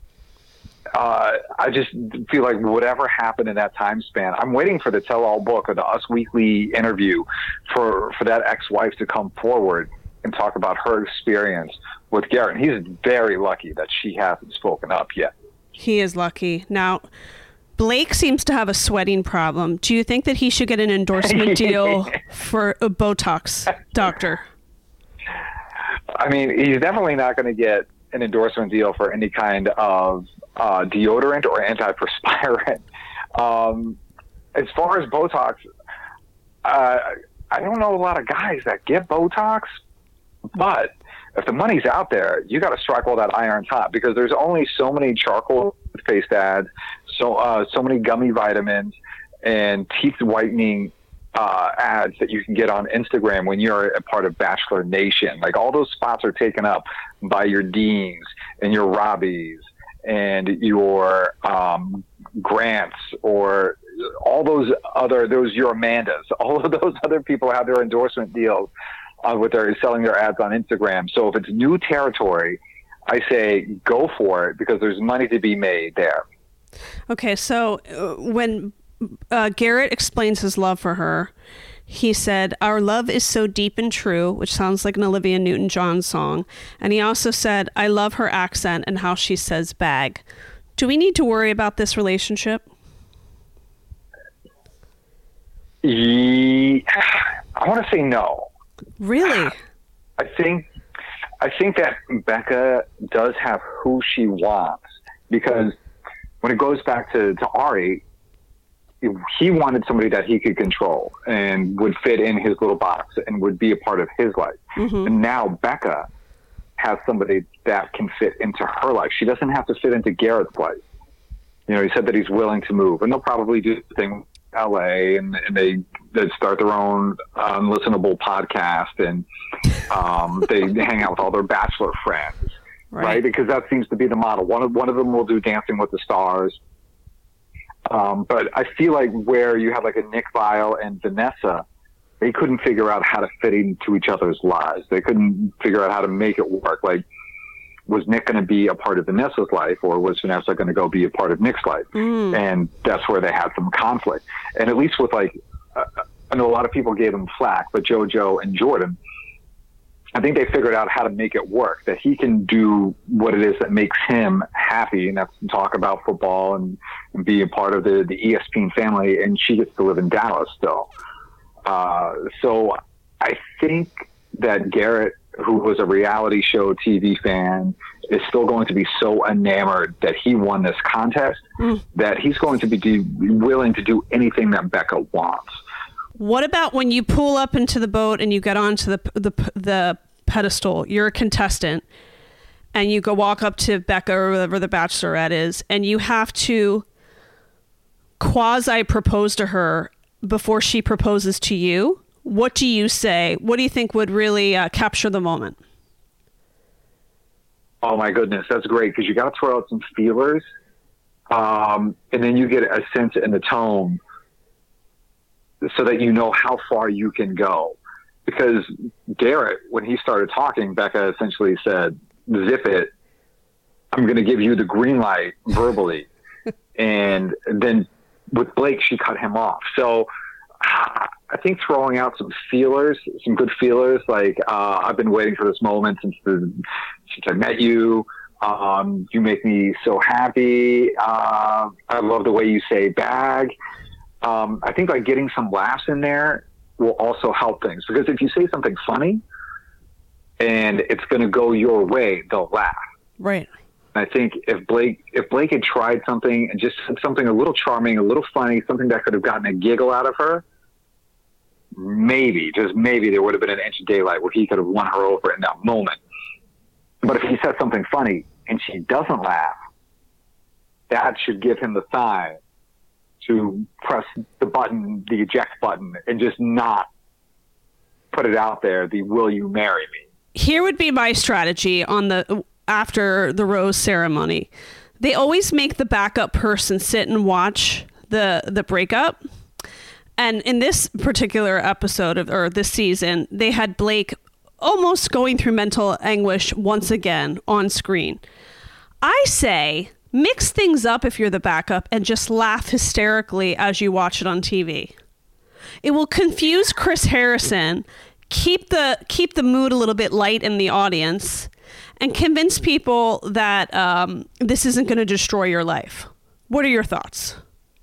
I just feel like whatever happened in that time span, I'm waiting for the tell-all book or the Us Weekly interview for that ex-wife to come forward and talk about her experience with Garrett. And he's very lucky that she hasn't spoken up yet. He is lucky. Now, Blake seems to have a sweating problem. Do you think that he should get an endorsement deal for a Botox doctor? I mean, he's definitely not going to get an endorsement deal for any kind of deodorant or antiperspirant. As far as Botox, I don't know a lot of guys that get Botox, but if the money's out there, you got to strike while that iron's hot, because there's only so many charcoal toothpaste ads, so many gummy vitamins and teeth whitening ads that you can get on Instagram when you're a part of Bachelor Nation. Like, all those spots are taken up by your Deans and your Robbies and your Grants, or all those your Amandas. All of those other people have their endorsement deals with their selling their ads on Instagram. So if it's new territory, I say go for it, because there's money to be made there. Okay, so when Garrett explains his love for her, he said, "Our love is so deep and true," which sounds like an Olivia Newton-John song. And he also said, "I love her accent and how she says bag." Do we need to worry about this relationship? I want to say no. Really? I think that Becca does have who she wants, because when it goes back to Ari, he wanted somebody that he could control and would fit in his little box and would be a part of his life. Mm-hmm. And now Becca has somebody that can fit into her life. She doesn't have to fit into Garrett's life. You know, he said that he's willing to move, and they'll probably do the thing with LA, and they start their own listenable podcast, and they hang out with all their Bachelor friends, right? Because that seems to be the model. One of them will do Dancing with the Stars. But I feel like where you have like a Nick Viall and Vanessa, they couldn't figure out how to fit into each other's lives. They couldn't figure out how to make it work. Like, was Nick going to be a part of Vanessa's life, or was Vanessa going to go be a part of Nick's life? And that's where they had some conflict. And at least with, like, I know a lot of people gave them flack, but JoJo and Jordan, I think they figured out how to make it work, that he can do what it is that makes him happy, and that's to talk about football and be a part of the ESPN family, and she gets to live in Dallas still. So I think that Garrett, who was a reality show TV fan, is still going to be so enamored that he won this contest that he's going to be willing to do anything that Becca wants. What about when you pull up into the boat and you get onto the pedestal? You're a contestant, and you go walk up to Becca or whoever the Bachelorette is, and you have to quasi propose to her before she proposes to you. What do you say? What do you think would really capture the moment? Oh my goodness, that's great, because you got to throw out some feelers, and then you get a sense in the tone so that you know how far you can go. Because Garrett, when he started talking, Becca essentially said, "Zip it. I'm going to give you the green light verbally." And then with Blake, she cut him off. So I think throwing out some feelers, some good feelers, like, I've been waiting for this moment since I met you. You make me so happy. I love the way you say bag. I think like getting some laughs in there will also help things, because if you say something funny and it's going to go your way, they'll laugh. Right. And I think if Blake had tried something and just said something a little charming, a little funny, something that could have gotten a giggle out of her, maybe, just maybe, there would have been an inch of daylight where he could have won her over in that moment. But if he says something funny and she doesn't laugh, that should give him the sign to press the button, the eject button, and just not put it out there, the will you marry me. Here would be my strategy after the rose ceremony. They always make the backup person sit and watch the breakup. And in this particular episode or this season, they had Blake almost going through mental anguish once again on screen. I say mix things up if you're the backup and just laugh hysterically as you watch it on TV. It will confuse Chris Harrison, keep the mood a little bit light in the audience, and convince people that this isn't going to destroy your life. What are your thoughts?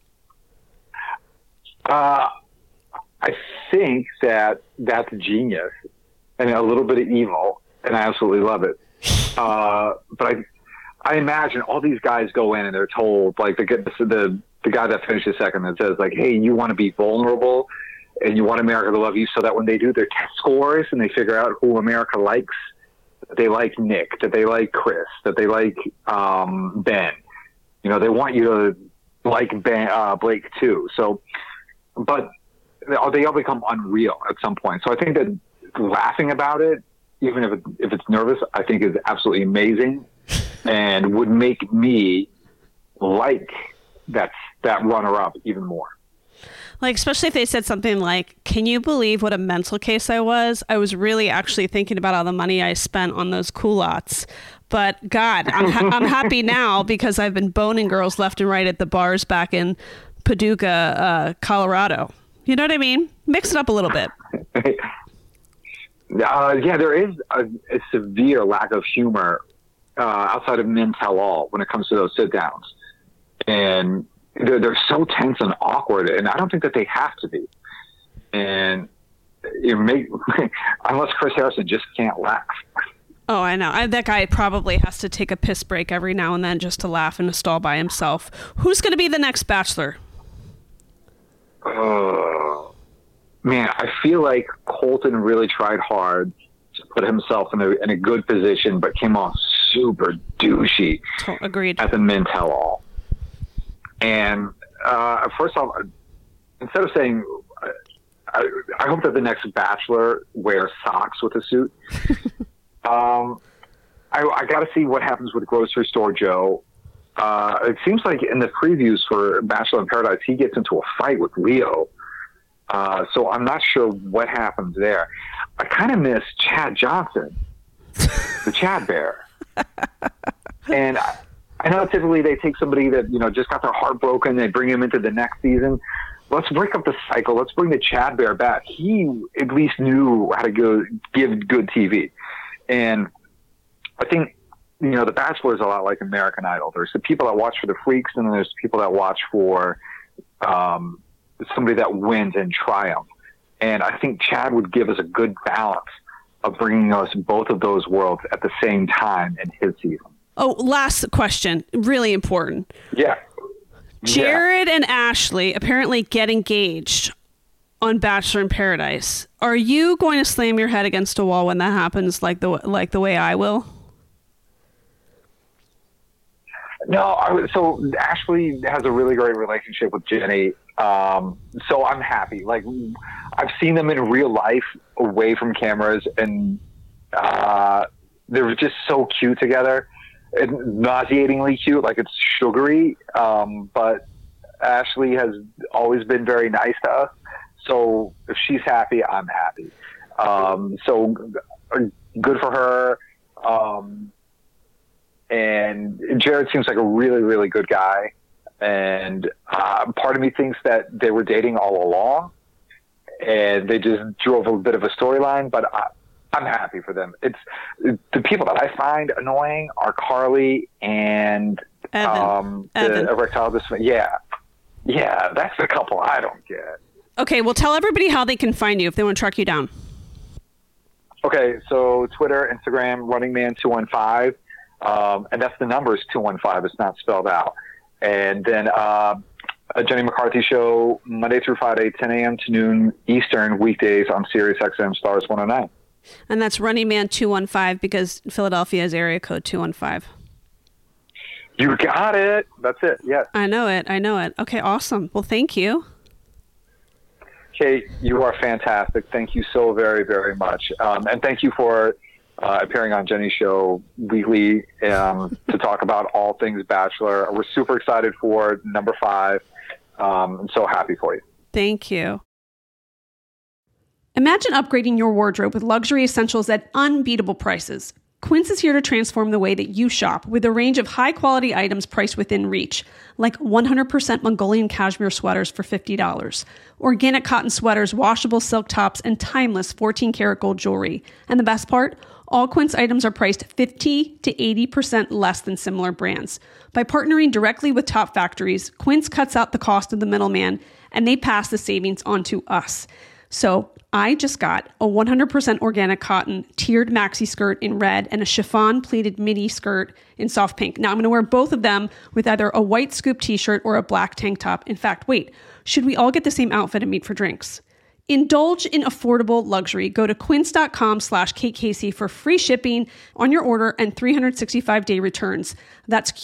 I think that's genius and a little bit of evil, and I absolutely love it. But I imagine all these guys go in and they're told, like the guy that finishes second that says, like, hey, you want to be vulnerable and you want America to love you, so that when they do their test scores and they figure out who America likes, that they like Nick, that they like Chris, that they like Ben. You know, they want you to like Blake too. So, but they all become unreal at some point. So I think that laughing about it, even if it's nervous, I think is absolutely amazing and would make me like that runner-up even more. Like, especially if they said something like, can you believe what a mental case I was? I was really actually thinking about all the money I spent on those culottes. But God, I'm happy now because I've been boning girls left and right at the bars back in Paducah, Colorado. You know what I mean? Mix it up a little bit. Yeah, there is a severe lack of humor outside of Men Tell All when it comes to those sit-downs. And they're so tense and awkward, and I don't think that they have to be. And unless Chris Harrison just can't laugh. Oh, I know. That guy probably has to take a piss break every now and then just to laugh in a stall by himself. Who's going to be the next Bachelor? Man, I feel like Colton really tried hard to put himself in a good position, but came off super douchey. Agreed. At the Men Tell All. And first off, instead of saying, I hope that the next Bachelor wears socks with a suit. I got to see what happens with Grocery Store Joe. It seems like in the previews for Bachelor in Paradise, he gets into a fight with Leo. So I'm not sure what happens there. I kind of miss Chad Johnson, the Chad Bear. And I know typically they take somebody that, just got their heart broken, they bring him into the next season. Let's break up the cycle. Let's bring the Chad Bear back. He at least knew how to give good TV. And I think, The Bachelor is a lot like American Idol. There's the people that watch for the freaks, and then there's the people that watch for somebody that wins and triumph. And I think Chad would give us a good balance of bringing us both of those worlds at the same time in his season. Oh, last question. Really important. Yeah. Jared and Ashley apparently get engaged on Bachelor in Paradise. Are you going to slam your head against a wall when that happens, like the way I will? No. So Ashley has a really great relationship with Jenny. So I'm happy. Like, I've seen them in real life away from cameras, and they're just so cute together. And nauseatingly cute, like it's sugary. But Ashley has always been very nice to us. So if she's happy, I'm happy. So good for her. And Jared seems like a really, really good guy. And part of me thinks that they were dating all along and they just drove a bit of a storyline, but I'm happy for them. It's the people that I find annoying are Carly and Evan. the erectile dysfunction. Yeah, that's the couple I don't get. Okay, well, tell everybody how they can find you if they want to track you down. Okay, so Twitter, Instagram, Running Man 215. And that's the number is 215. It's not spelled out. And then a Jenny McCarthy show Monday through Friday, 10 a.m. to noon Eastern, weekdays on Sirius XM Stars 109. And that's Running Man 215 because Philadelphia is area code 215. You got it. That's it. Yes. I know it. Okay, awesome. Well, thank you. Kate, you are fantastic. Thank you so very, very much. And thank you for appearing on Jenny's show weekly to talk about all things Bachelor. We're super excited for number 5. I'm so happy for you. Thank you. Imagine upgrading your wardrobe with luxury essentials at unbeatable prices. Quince is here to transform the way that you shop with a range of high-quality items priced within reach, like 100% Mongolian cashmere sweaters for $50, organic cotton sweaters, washable silk tops, and timeless 14-karat gold jewelry. And the best part? All Quince items are priced 50 to 80% less than similar brands. By partnering directly with top factories, Quince cuts out the cost of the middleman, and they pass the savings on to us. So I just got a 100% organic cotton tiered maxi skirt in red and a chiffon pleated midi skirt in soft pink. Now I'm going to wear both of them with either a white scoop t-shirt or a black tank top. In fact, wait, should we all get the same outfit and meet for drinks? Indulge in affordable luxury. Go to quince.com/KKC for free shipping on your order and 365-day returns. That's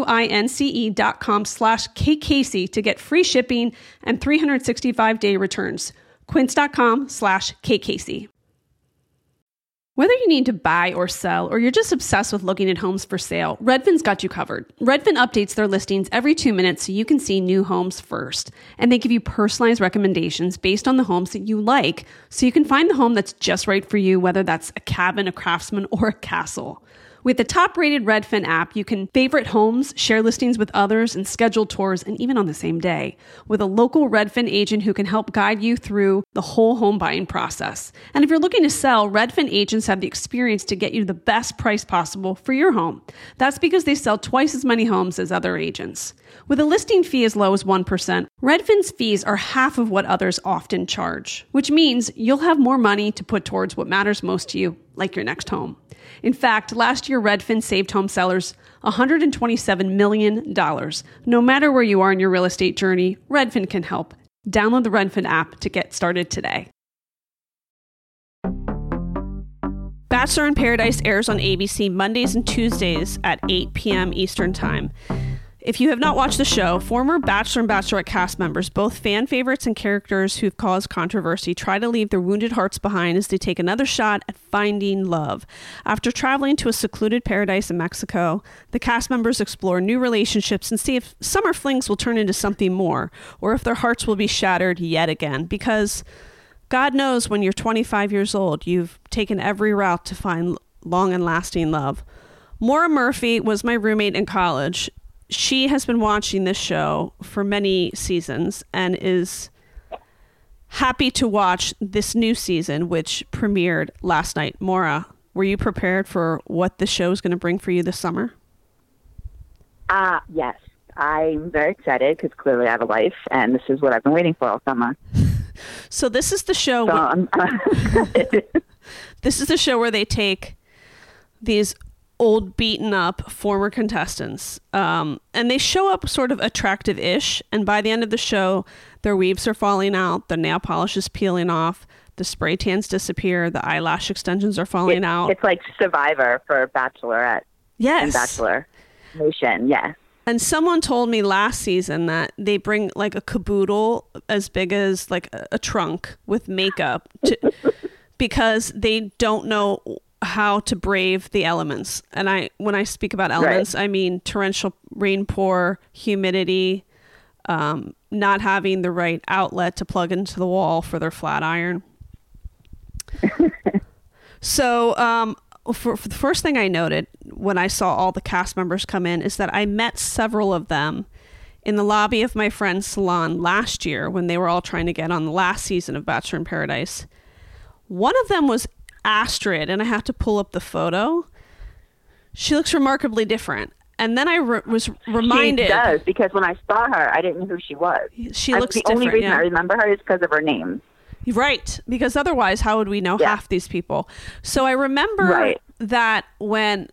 QUINCE.com/KKC to get free shipping and 365-day returns. Quince.com/KKC. Whether you need to buy or sell, or you're just obsessed with looking at homes for sale, Redfin's got you covered. Redfin updates their listings every 2 minutes so you can see new homes first. And they give you personalized recommendations based on the homes that you like, so you can find the home that's just right for you, whether that's a cabin, a craftsman, or a castle. With the top-rated Redfin app, you can favorite homes, share listings with others, and schedule tours, and even on the same day, with a local Redfin agent who can help guide you through the whole home buying process. And if you're looking to sell, Redfin agents have the experience to get you the best price possible for your home. That's because they sell twice as many homes as other agents. With a listing fee as low as 1%, Redfin's fees are half of what others often charge, which means you'll have more money to put towards what matters most to you, like your next home. In fact, last year, Redfin saved home sellers $127 million. No matter where you are in your real estate journey, Redfin can help. Download the Redfin app to get started today. Bachelor in Paradise airs on ABC Mondays and Tuesdays at 8 p.m. Eastern Time. If you have not watched the show, former Bachelor and Bachelorette cast members, both fan favorites and characters who've caused controversy, try to leave their wounded hearts behind as they take another shot at finding love. After traveling to a secluded paradise in Mexico, the cast members explore new relationships and see if summer flings will turn into something more, or if their hearts will be shattered yet again. Because God knows when you're 25 years old, you've taken every route to find long and lasting love. Maura Murphy was my roommate in college. She has been watching this show for many seasons and is happy to watch this new season, which premiered last night. Maura, were you prepared for what the show is going to bring for you this summer? Yes. I'm very excited because clearly I have a life, and this is what I've been waiting for all summer. So this is the show. This is the show where they take these old beaten up former contestants and they show up sort of attractive-ish, and by the end of the show their weaves are falling out, the nail polish is peeling off, the spray tans disappear, the eyelash extensions are falling out. It's like Survivor for Bachelorette. Yes. And Bachelor Nation. Yes. And someone told me last season that they bring like a caboodle as big as like a trunk with makeup because they don't know how to brave the elements. And when I speak about elements, right, I mean torrential rainpour, humidity, not having the right outlet to plug into the wall for their flat iron. So for the first thing I noted when I saw all the cast members come in is that I met several of them in the lobby of my friend's salon last year when they were all trying to get on the last season of Bachelor in Paradise. One of them was Astrid, and I have to pull up the photo. She looks remarkably different. And then I was reminded. She does, because when I saw her, I didn't know who she was. She looks different. The only reason I remember her is because of her name. Right, because otherwise, how would we know half these people? So I remember that when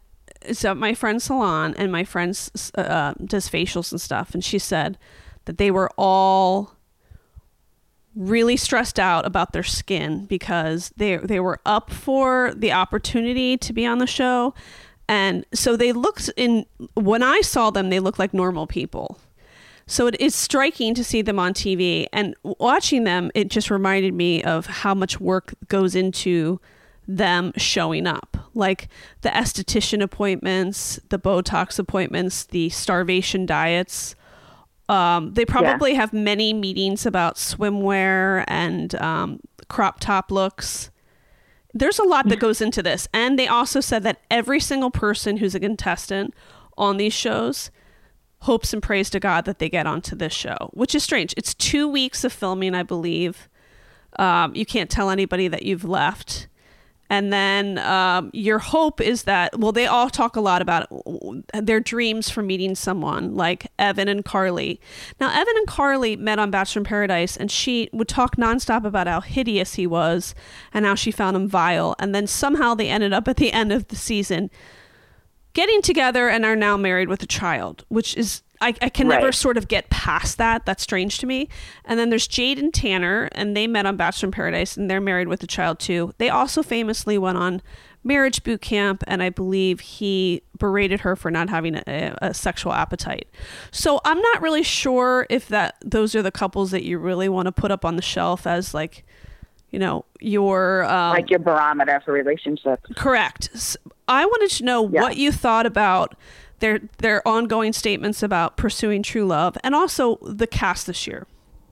so my friend's salon, and my friend does facials and stuff, and she said that they were all really stressed out about their skin because they were up for the opportunity to be on the show. And so when I saw them, they looked like normal people. So it is striking to see them on TV, and watching them, it just reminded me of how much work goes into them showing up, like the esthetician appointments, the Botox appointments, the starvation diets. They probably have many meetings about swimwear and crop top looks. There's a lot that goes into this. And they also said that every single person who's a contestant on these shows hopes and prays to God that they get onto this show, which is strange. It's 2 weeks of filming, I believe. You can't tell anybody that you've left. And then your hope is that, well, they all talk a lot about their dreams for meeting someone like Evan and Carly. Now, Evan and Carly met on Bachelor in Paradise, and she would talk nonstop about how hideous he was and how she found him vile. And then somehow they ended up at the end of the season getting together and are now married with a child, which is, I can never sort of get past that. That's strange to me. And then there's Jade and Tanner, and they met on Bachelor in Paradise, and they're married with a child too. They also famously went on marriage boot camp, and I believe he berated her for not having a sexual appetite. So I'm not really sure if those are the couples that you really want to put up on the shelf as, like, you know, your like your barometer for relationships. Correct. I wanted to know what you thought about their ongoing statements about pursuing true love, and also the cast this year.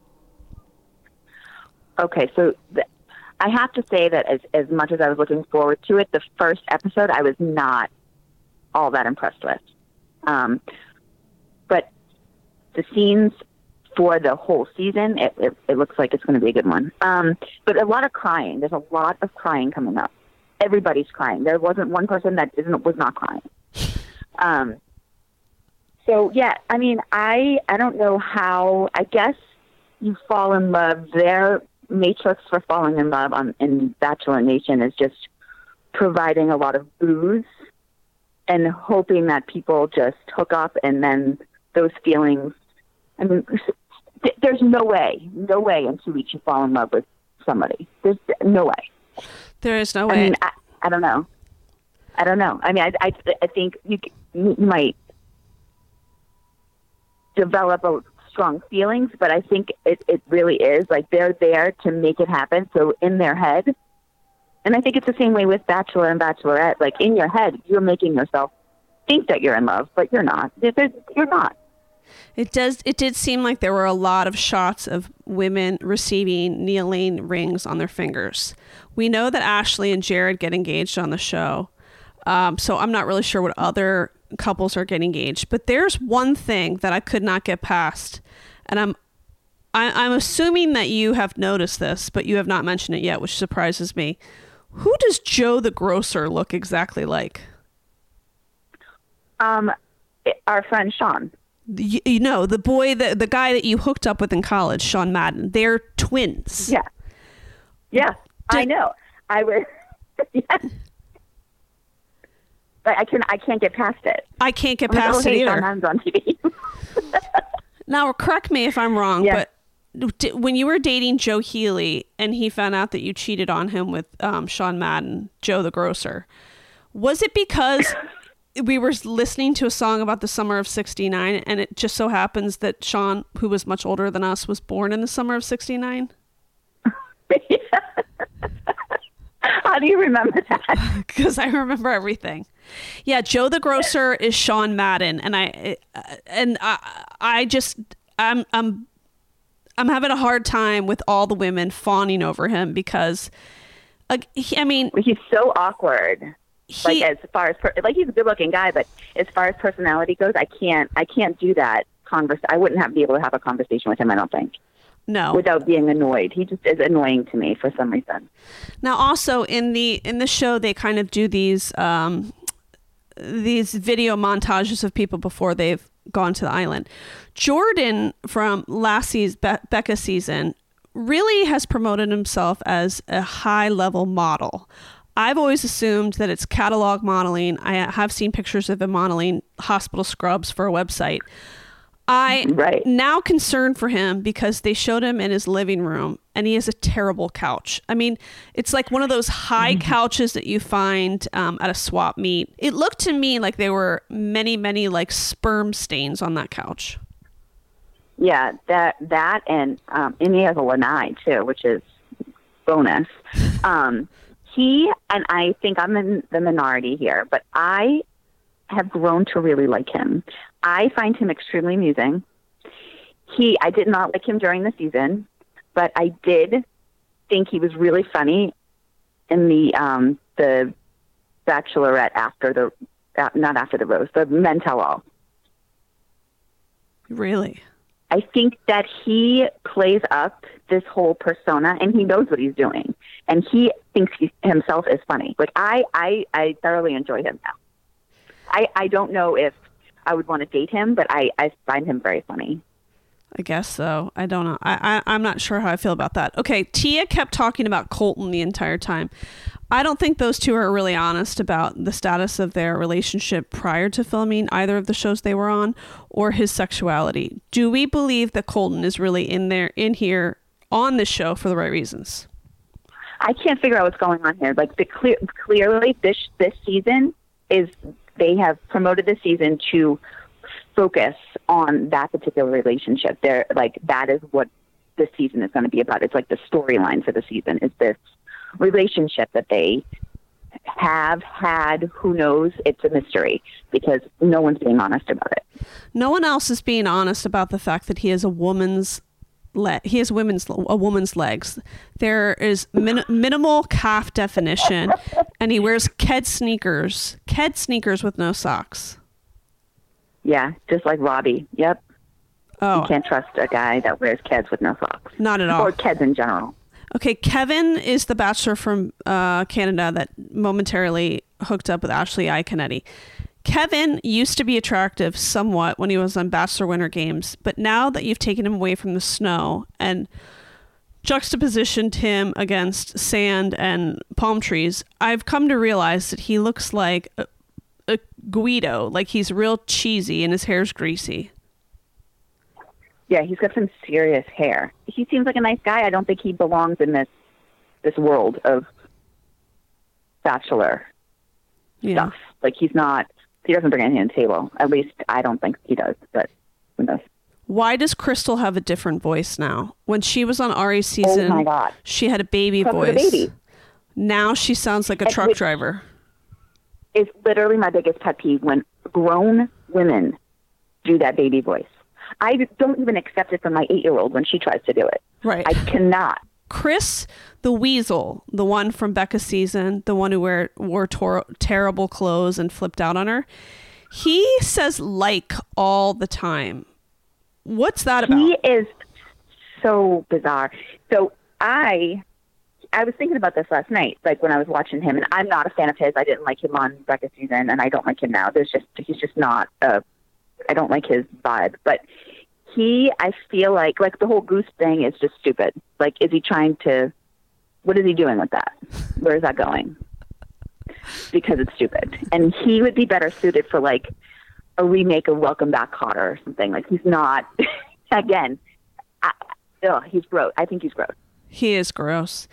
Okay, so I have to say that as much as I was looking forward to it, the first episode I was not all that impressed with. But the scenes for the whole season, it looks like it's going to be a good one. But a lot of crying. There's a lot of crying coming up. Everybody's crying. There wasn't one person that was not crying. So yeah, I mean, I don't know how, I guess you fall in love. Their matrix for falling in love in Bachelor Nation is just providing a lot of booze and hoping that people just hook up, and then those feelings, I mean, there's no way in 2 weeks you fall in love with somebody. There's no way. There is no way. I mean, I don't know. I mean, I think you might develop a strong feelings, but I think it really is like they're there to make it happen. So in their head, and I think it's the same way with Bachelor and Bachelorette, like in your head, you're making yourself think that you're in love, but you're not. You're not. It did seem like there were a lot of shots of women receiving kneeling rings on their fingers. We know that Ashley and Jared get engaged on the show. So I'm not really sure what other couples are getting engaged, but there's one thing that I could not get past, and I'm assuming that you have noticed this, but you have not mentioned it yet, which surprises me. Who does Joe the Grocer look exactly like? Our friend Sean. You know, the boy, the guy that you hooked up with in college, Sean Madden. They're twins. Yeah, I know. I was. Yeah. But I can't get past it. I can't get past it either. Sean on TV. Now, correct me if I'm wrong, but when you were dating Joe Healy and he found out that you cheated on him with Sean Madden, Joe the Grocer, was it because we were listening to a song about the summer of '69, and it just so happens that Sean, who was much older than us, was born in the summer of '69? How do you remember that? Because I remember everything. Yeah, Joe the Grocer is Sean Madden, and I'm having a hard time with all the women fawning over him because, he's so awkward. As far as he's a good-looking guy, but as far as personality goes, I can't do that. I wouldn't be able to have a conversation with him, I don't think. No. Without being annoyed. He just is annoying to me for some reason. Now, also in the show, they kind of do these video montages of people before they've gone to the island. Jordan from last Becca season really has promoted himself as a high-level model. I've always assumed that it's catalog modeling. I have seen pictures of him modeling hospital scrubs for a website. Right. Now concerned for him because they showed him in his living room and he has a terrible couch. I mean, it's like one of those high couches that you find at a swap meet. It looked to me like there were many, many like sperm stains on that couch. Yeah, that and he has a lanai too, which is bonus. He, and I think I'm in the minority here, but I have grown to really like him. I find him extremely amusing. I did not like him during the season, but I did think he was really funny in the Bachelorette not after the rose, the Men Tell All. Really? I think that he plays up this whole persona, and he knows what he's doing, and he thinks himself is funny. Like I thoroughly enjoy him now. I don't know if I would want to date him, but I find him very funny. I guess so. I don't know. I'm not sure how I feel about that. Okay, Tia kept talking about Colton the entire time. I don't think those two are really honest about the status of their relationship prior to filming either of the shows they were on or his sexuality. Do we believe that Colton is really in here on this show for the right reasons? I can't figure out what's going on here. Like clearly this season is, they have promoted the season to focus on that particular relationship. They're like, that is what this season is going to be about. It's like the storyline for the season is this relationship that they have had. Who knows? It's a mystery because no one's being honest about it. No one else is being honest about the fact that he has a woman's legs. There is minimal calf definition, and he wears Ked sneakers with no socks. Yeah, just like Robbie. Yep. Oh, you can't trust a guy that wears Keds with no socks. Not at all. Or Keds in general. Okay, Kevin is the bachelor from Canada that momentarily hooked up with Ashley Iaconetti. Kevin used to be attractive somewhat when he was on Bachelor Winter Games, but now that you've taken him away from the snow and juxtapositioned him against sand and palm trees, I've come to realize that he looks like a Guido, like he's real cheesy and his hair's greasy. Yeah, he's got some serious hair. He seems like a nice guy. I don't think he belongs in this world of Bachelor stuff. Like he doesn't bring anything to the table. At least I don't think he does, but who knows? Why does Crystal have a different voice now? When she was on Ari's season, oh my God, she had a baby voice. Baby. Now she sounds like a truck driver. It's literally my biggest pet peeve when grown women do that baby voice. I don't even accept it from my 8-year-old when she tries to do it. Right. I cannot. Chris the Weasel, the one from Becca's season, the one who wore terrible clothes and flipped out on her, he says like all the time. What's that about? He is so bizarre. So I was thinking about this last night, like when I was watching him, and I'm not a fan of his. I didn't like him on Becca's season, and I don't like him now. He's just not I don't like his vibe. But I feel like the whole goose thing is just stupid. Like, is he trying to, what is he doing with that? Where is that going? Because it's stupid. And he would be better suited for like a remake of Welcome Back, Kotter or something. Like, he's not, again, he's gross. I think he's gross. He is gross.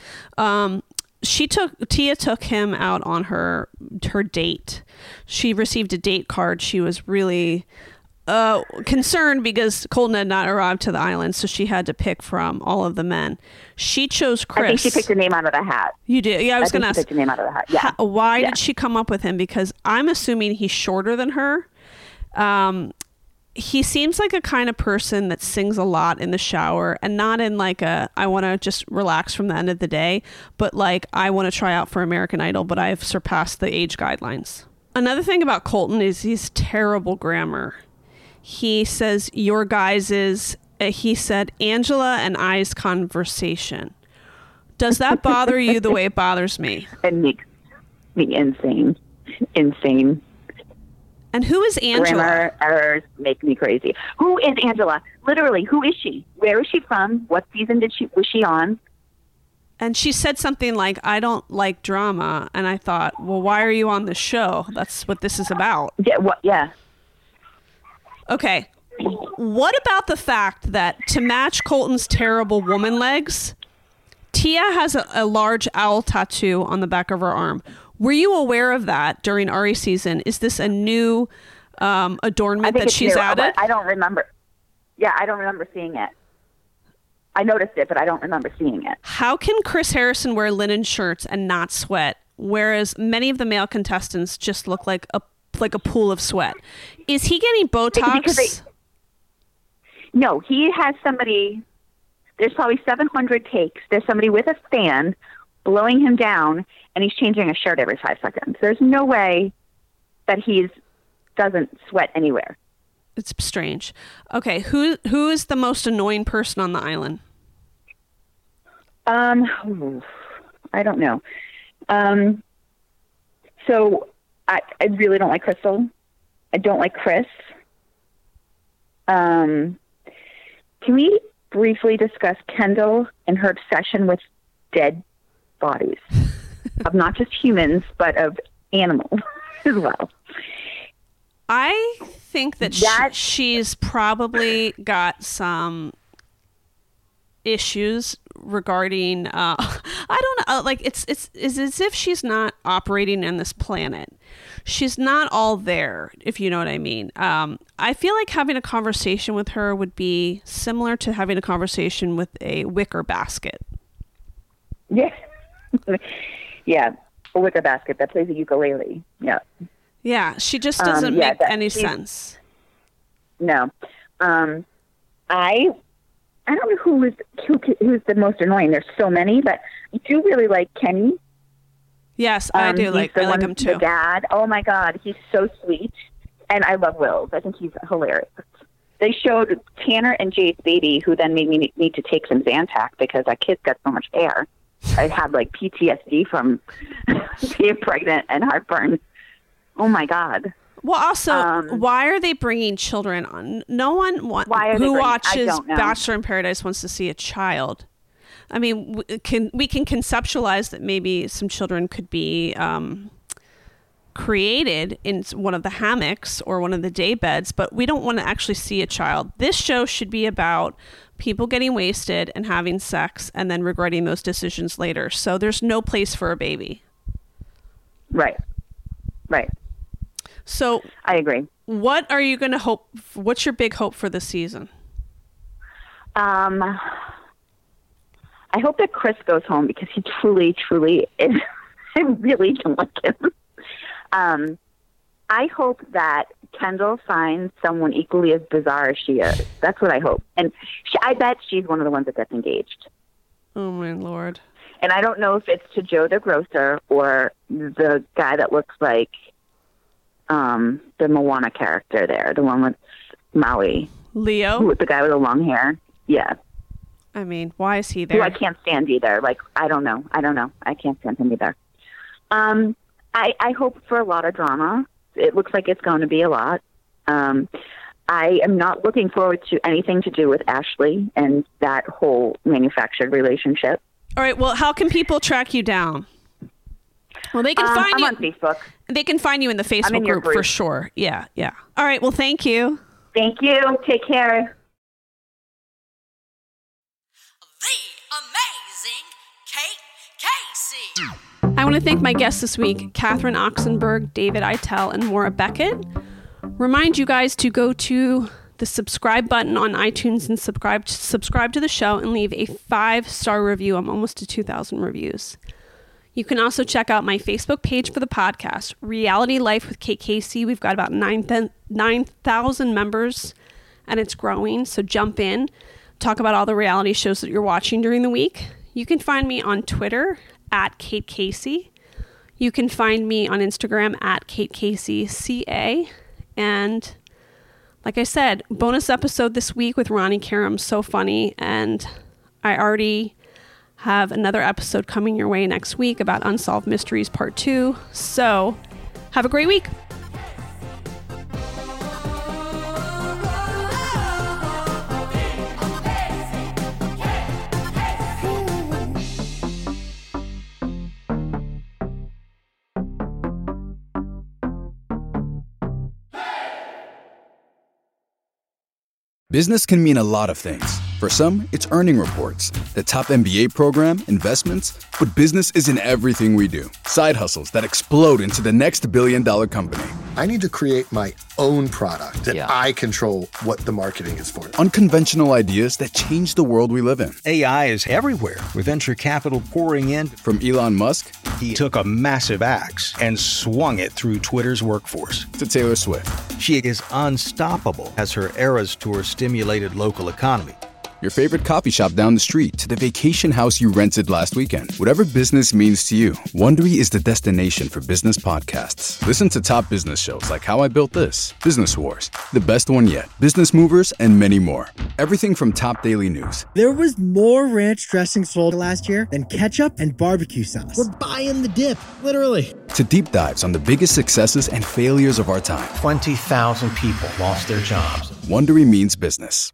Tia took him out on her date. She received a date card. She was really concerned because Colton had not arrived to the island, so she had to pick from all of the men. She chose Chris. I think she picked a name out of the hat. You did? Yeah, I was going to ask. She picked a name out of the hat. Yeah. Why did she come up with him? Because I'm assuming he's shorter than her. He seems like a kind of person that sings a lot in the shower, and not in like I want to just relax from the end of the day, but like I want to try out for American Idol, but I've surpassed the age guidelines. Another thing about Colton is he's terrible grammar. He says your guys's, he said Angela and I's conversation. Does that bother you the way it bothers me? It makes me insane. Insane. And who is Angela? Grammar errors make me crazy. Who is Angela? Literally, who is she? Where is she from? What season was she on? And she said something like, I don't like drama. And I thought, well, why are you on the show? That's what this is about. Yeah. What? Yeah. Okay. What about the fact that to match Colton's terrible woman legs, Tia has a large owl tattoo on the back of her arm. Were you aware of that during Ari season? Is this a new adornment that she's added? I don't remember. Yeah, I don't remember seeing it. I noticed it, but I don't remember seeing it. How can Chris Harrison wear linen shirts and not sweat, whereas many of the male contestants just look like a pool of sweat? Is he getting Botox? No, he has somebody. There's probably 700 takes. There's somebody with a fan blowing him down, and he's changing a shirt every 5 seconds. There's no way that he doesn't sweat anywhere. It's strange. Okay, who is the most annoying person on the island? I don't know. So I really don't like Crystal. I don't like Chris. Can we briefly discuss Kendall and her obsession with dead bodies of not just humans, but of animals as well? I think that she's probably got some issues regarding I don't know, like it's as if she's not operating in this planet. She's not all there, if you know what I mean. I feel like having a conversation with her would be similar to having a conversation with a wicker basket. Yeah. Yeah, a wicker basket that plays a ukulele. Yeah. Yeah, she just doesn't make any sense. No. I don't know who's the most annoying. There's so many, but I do really like Kenny. Yes, I do. I like him too. The dad. Oh my God, he's so sweet. And I love Wills. I think he's hilarious. They showed Tanner and Jade's baby, who then made me need to take some Zantac because that kid's got so much hair. I had like PTSD from being pregnant and heartburn. Oh my God. Well, also, why are they bringing children on? No one who watches Bachelor in Paradise wants to see a child. I mean, we can conceptualize that maybe some children could be created in one of the hammocks or one of the day beds, but we don't want to actually see a child. This show should be about people getting wasted and having sex and then regretting those decisions later. So there's no place for a baby. Right. So I agree. What are you going to hope? What's your big hope for this season? I hope that Chris goes home because he truly is. I really don't like him. I hope that Kendall finds someone equally as bizarre as she is. That's what I hope. And I bet she's one of the ones that gets engaged. Oh, my Lord. And I don't know if it's to Joe the grocer or the guy that looks like the Moana character there, the one with Maui. Leo? With the guy with the long hair. Yeah. I mean, why is he there? Who I can't stand either. Like, I don't know. I can't stand him either. I hope for a lot of drama. It looks like it's going to be a lot. I am not looking forward to anything to do with Ashley and that whole manufactured relationship. All right. Well, how can people track you down? Well, they can find I'm you on Facebook. They can find you in the Facebook group for sure. Yeah. All right. Well, thank you. Thank you. Take care. The amazing Kate Casey. I want to thank my guests this week, Catherine Oxenberg, David Eitel, and Maura Beckett. Remind you guys to go to the subscribe button on iTunes and subscribe to the show and leave a 5-star review. I'm almost to 2,000 reviews. You can also check out my Facebook page for the podcast, Reality Life with Kate Casey. We've got about 9,000 members, and it's growing. So jump in, talk about all the reality shows that you're watching during the week. You can find me on Twitter at Kate Casey. You can find me on Instagram at Kate Casey CA. And like I said, bonus episode this week with Ronnie Karam, so funny. And I already have another episode coming your way next week about Unsolved Mysteries Part 2. So have a great week. Business can mean a lot of things. For some, it's earning reports, the top MBA program, investments, but business isn't everything we do. Side hustles that explode into the next billion-dollar company. I need to create my own product that I control what the marketing is for. Unconventional ideas that change the world we live in. AI is everywhere, with venture capital pouring in. From Elon Musk, he took a massive axe and swung it through Twitter's workforce. To Taylor Swift. She is unstoppable as her Eras Tour stimulated local economy. Your favorite coffee shop down the street to the vacation house you rented last weekend. Whatever business means to you, Wondery is the destination for business podcasts. Listen to top business shows like How I Built This, Business Wars, The Best One Yet, Business Movers, and many more. Everything from top daily news. There was more ranch dressing sold last year than ketchup and barbecue sauce. We're buying the dip, literally. To deep dives on the biggest successes and failures of our time. 20,000 people lost their jobs. Wondery means business.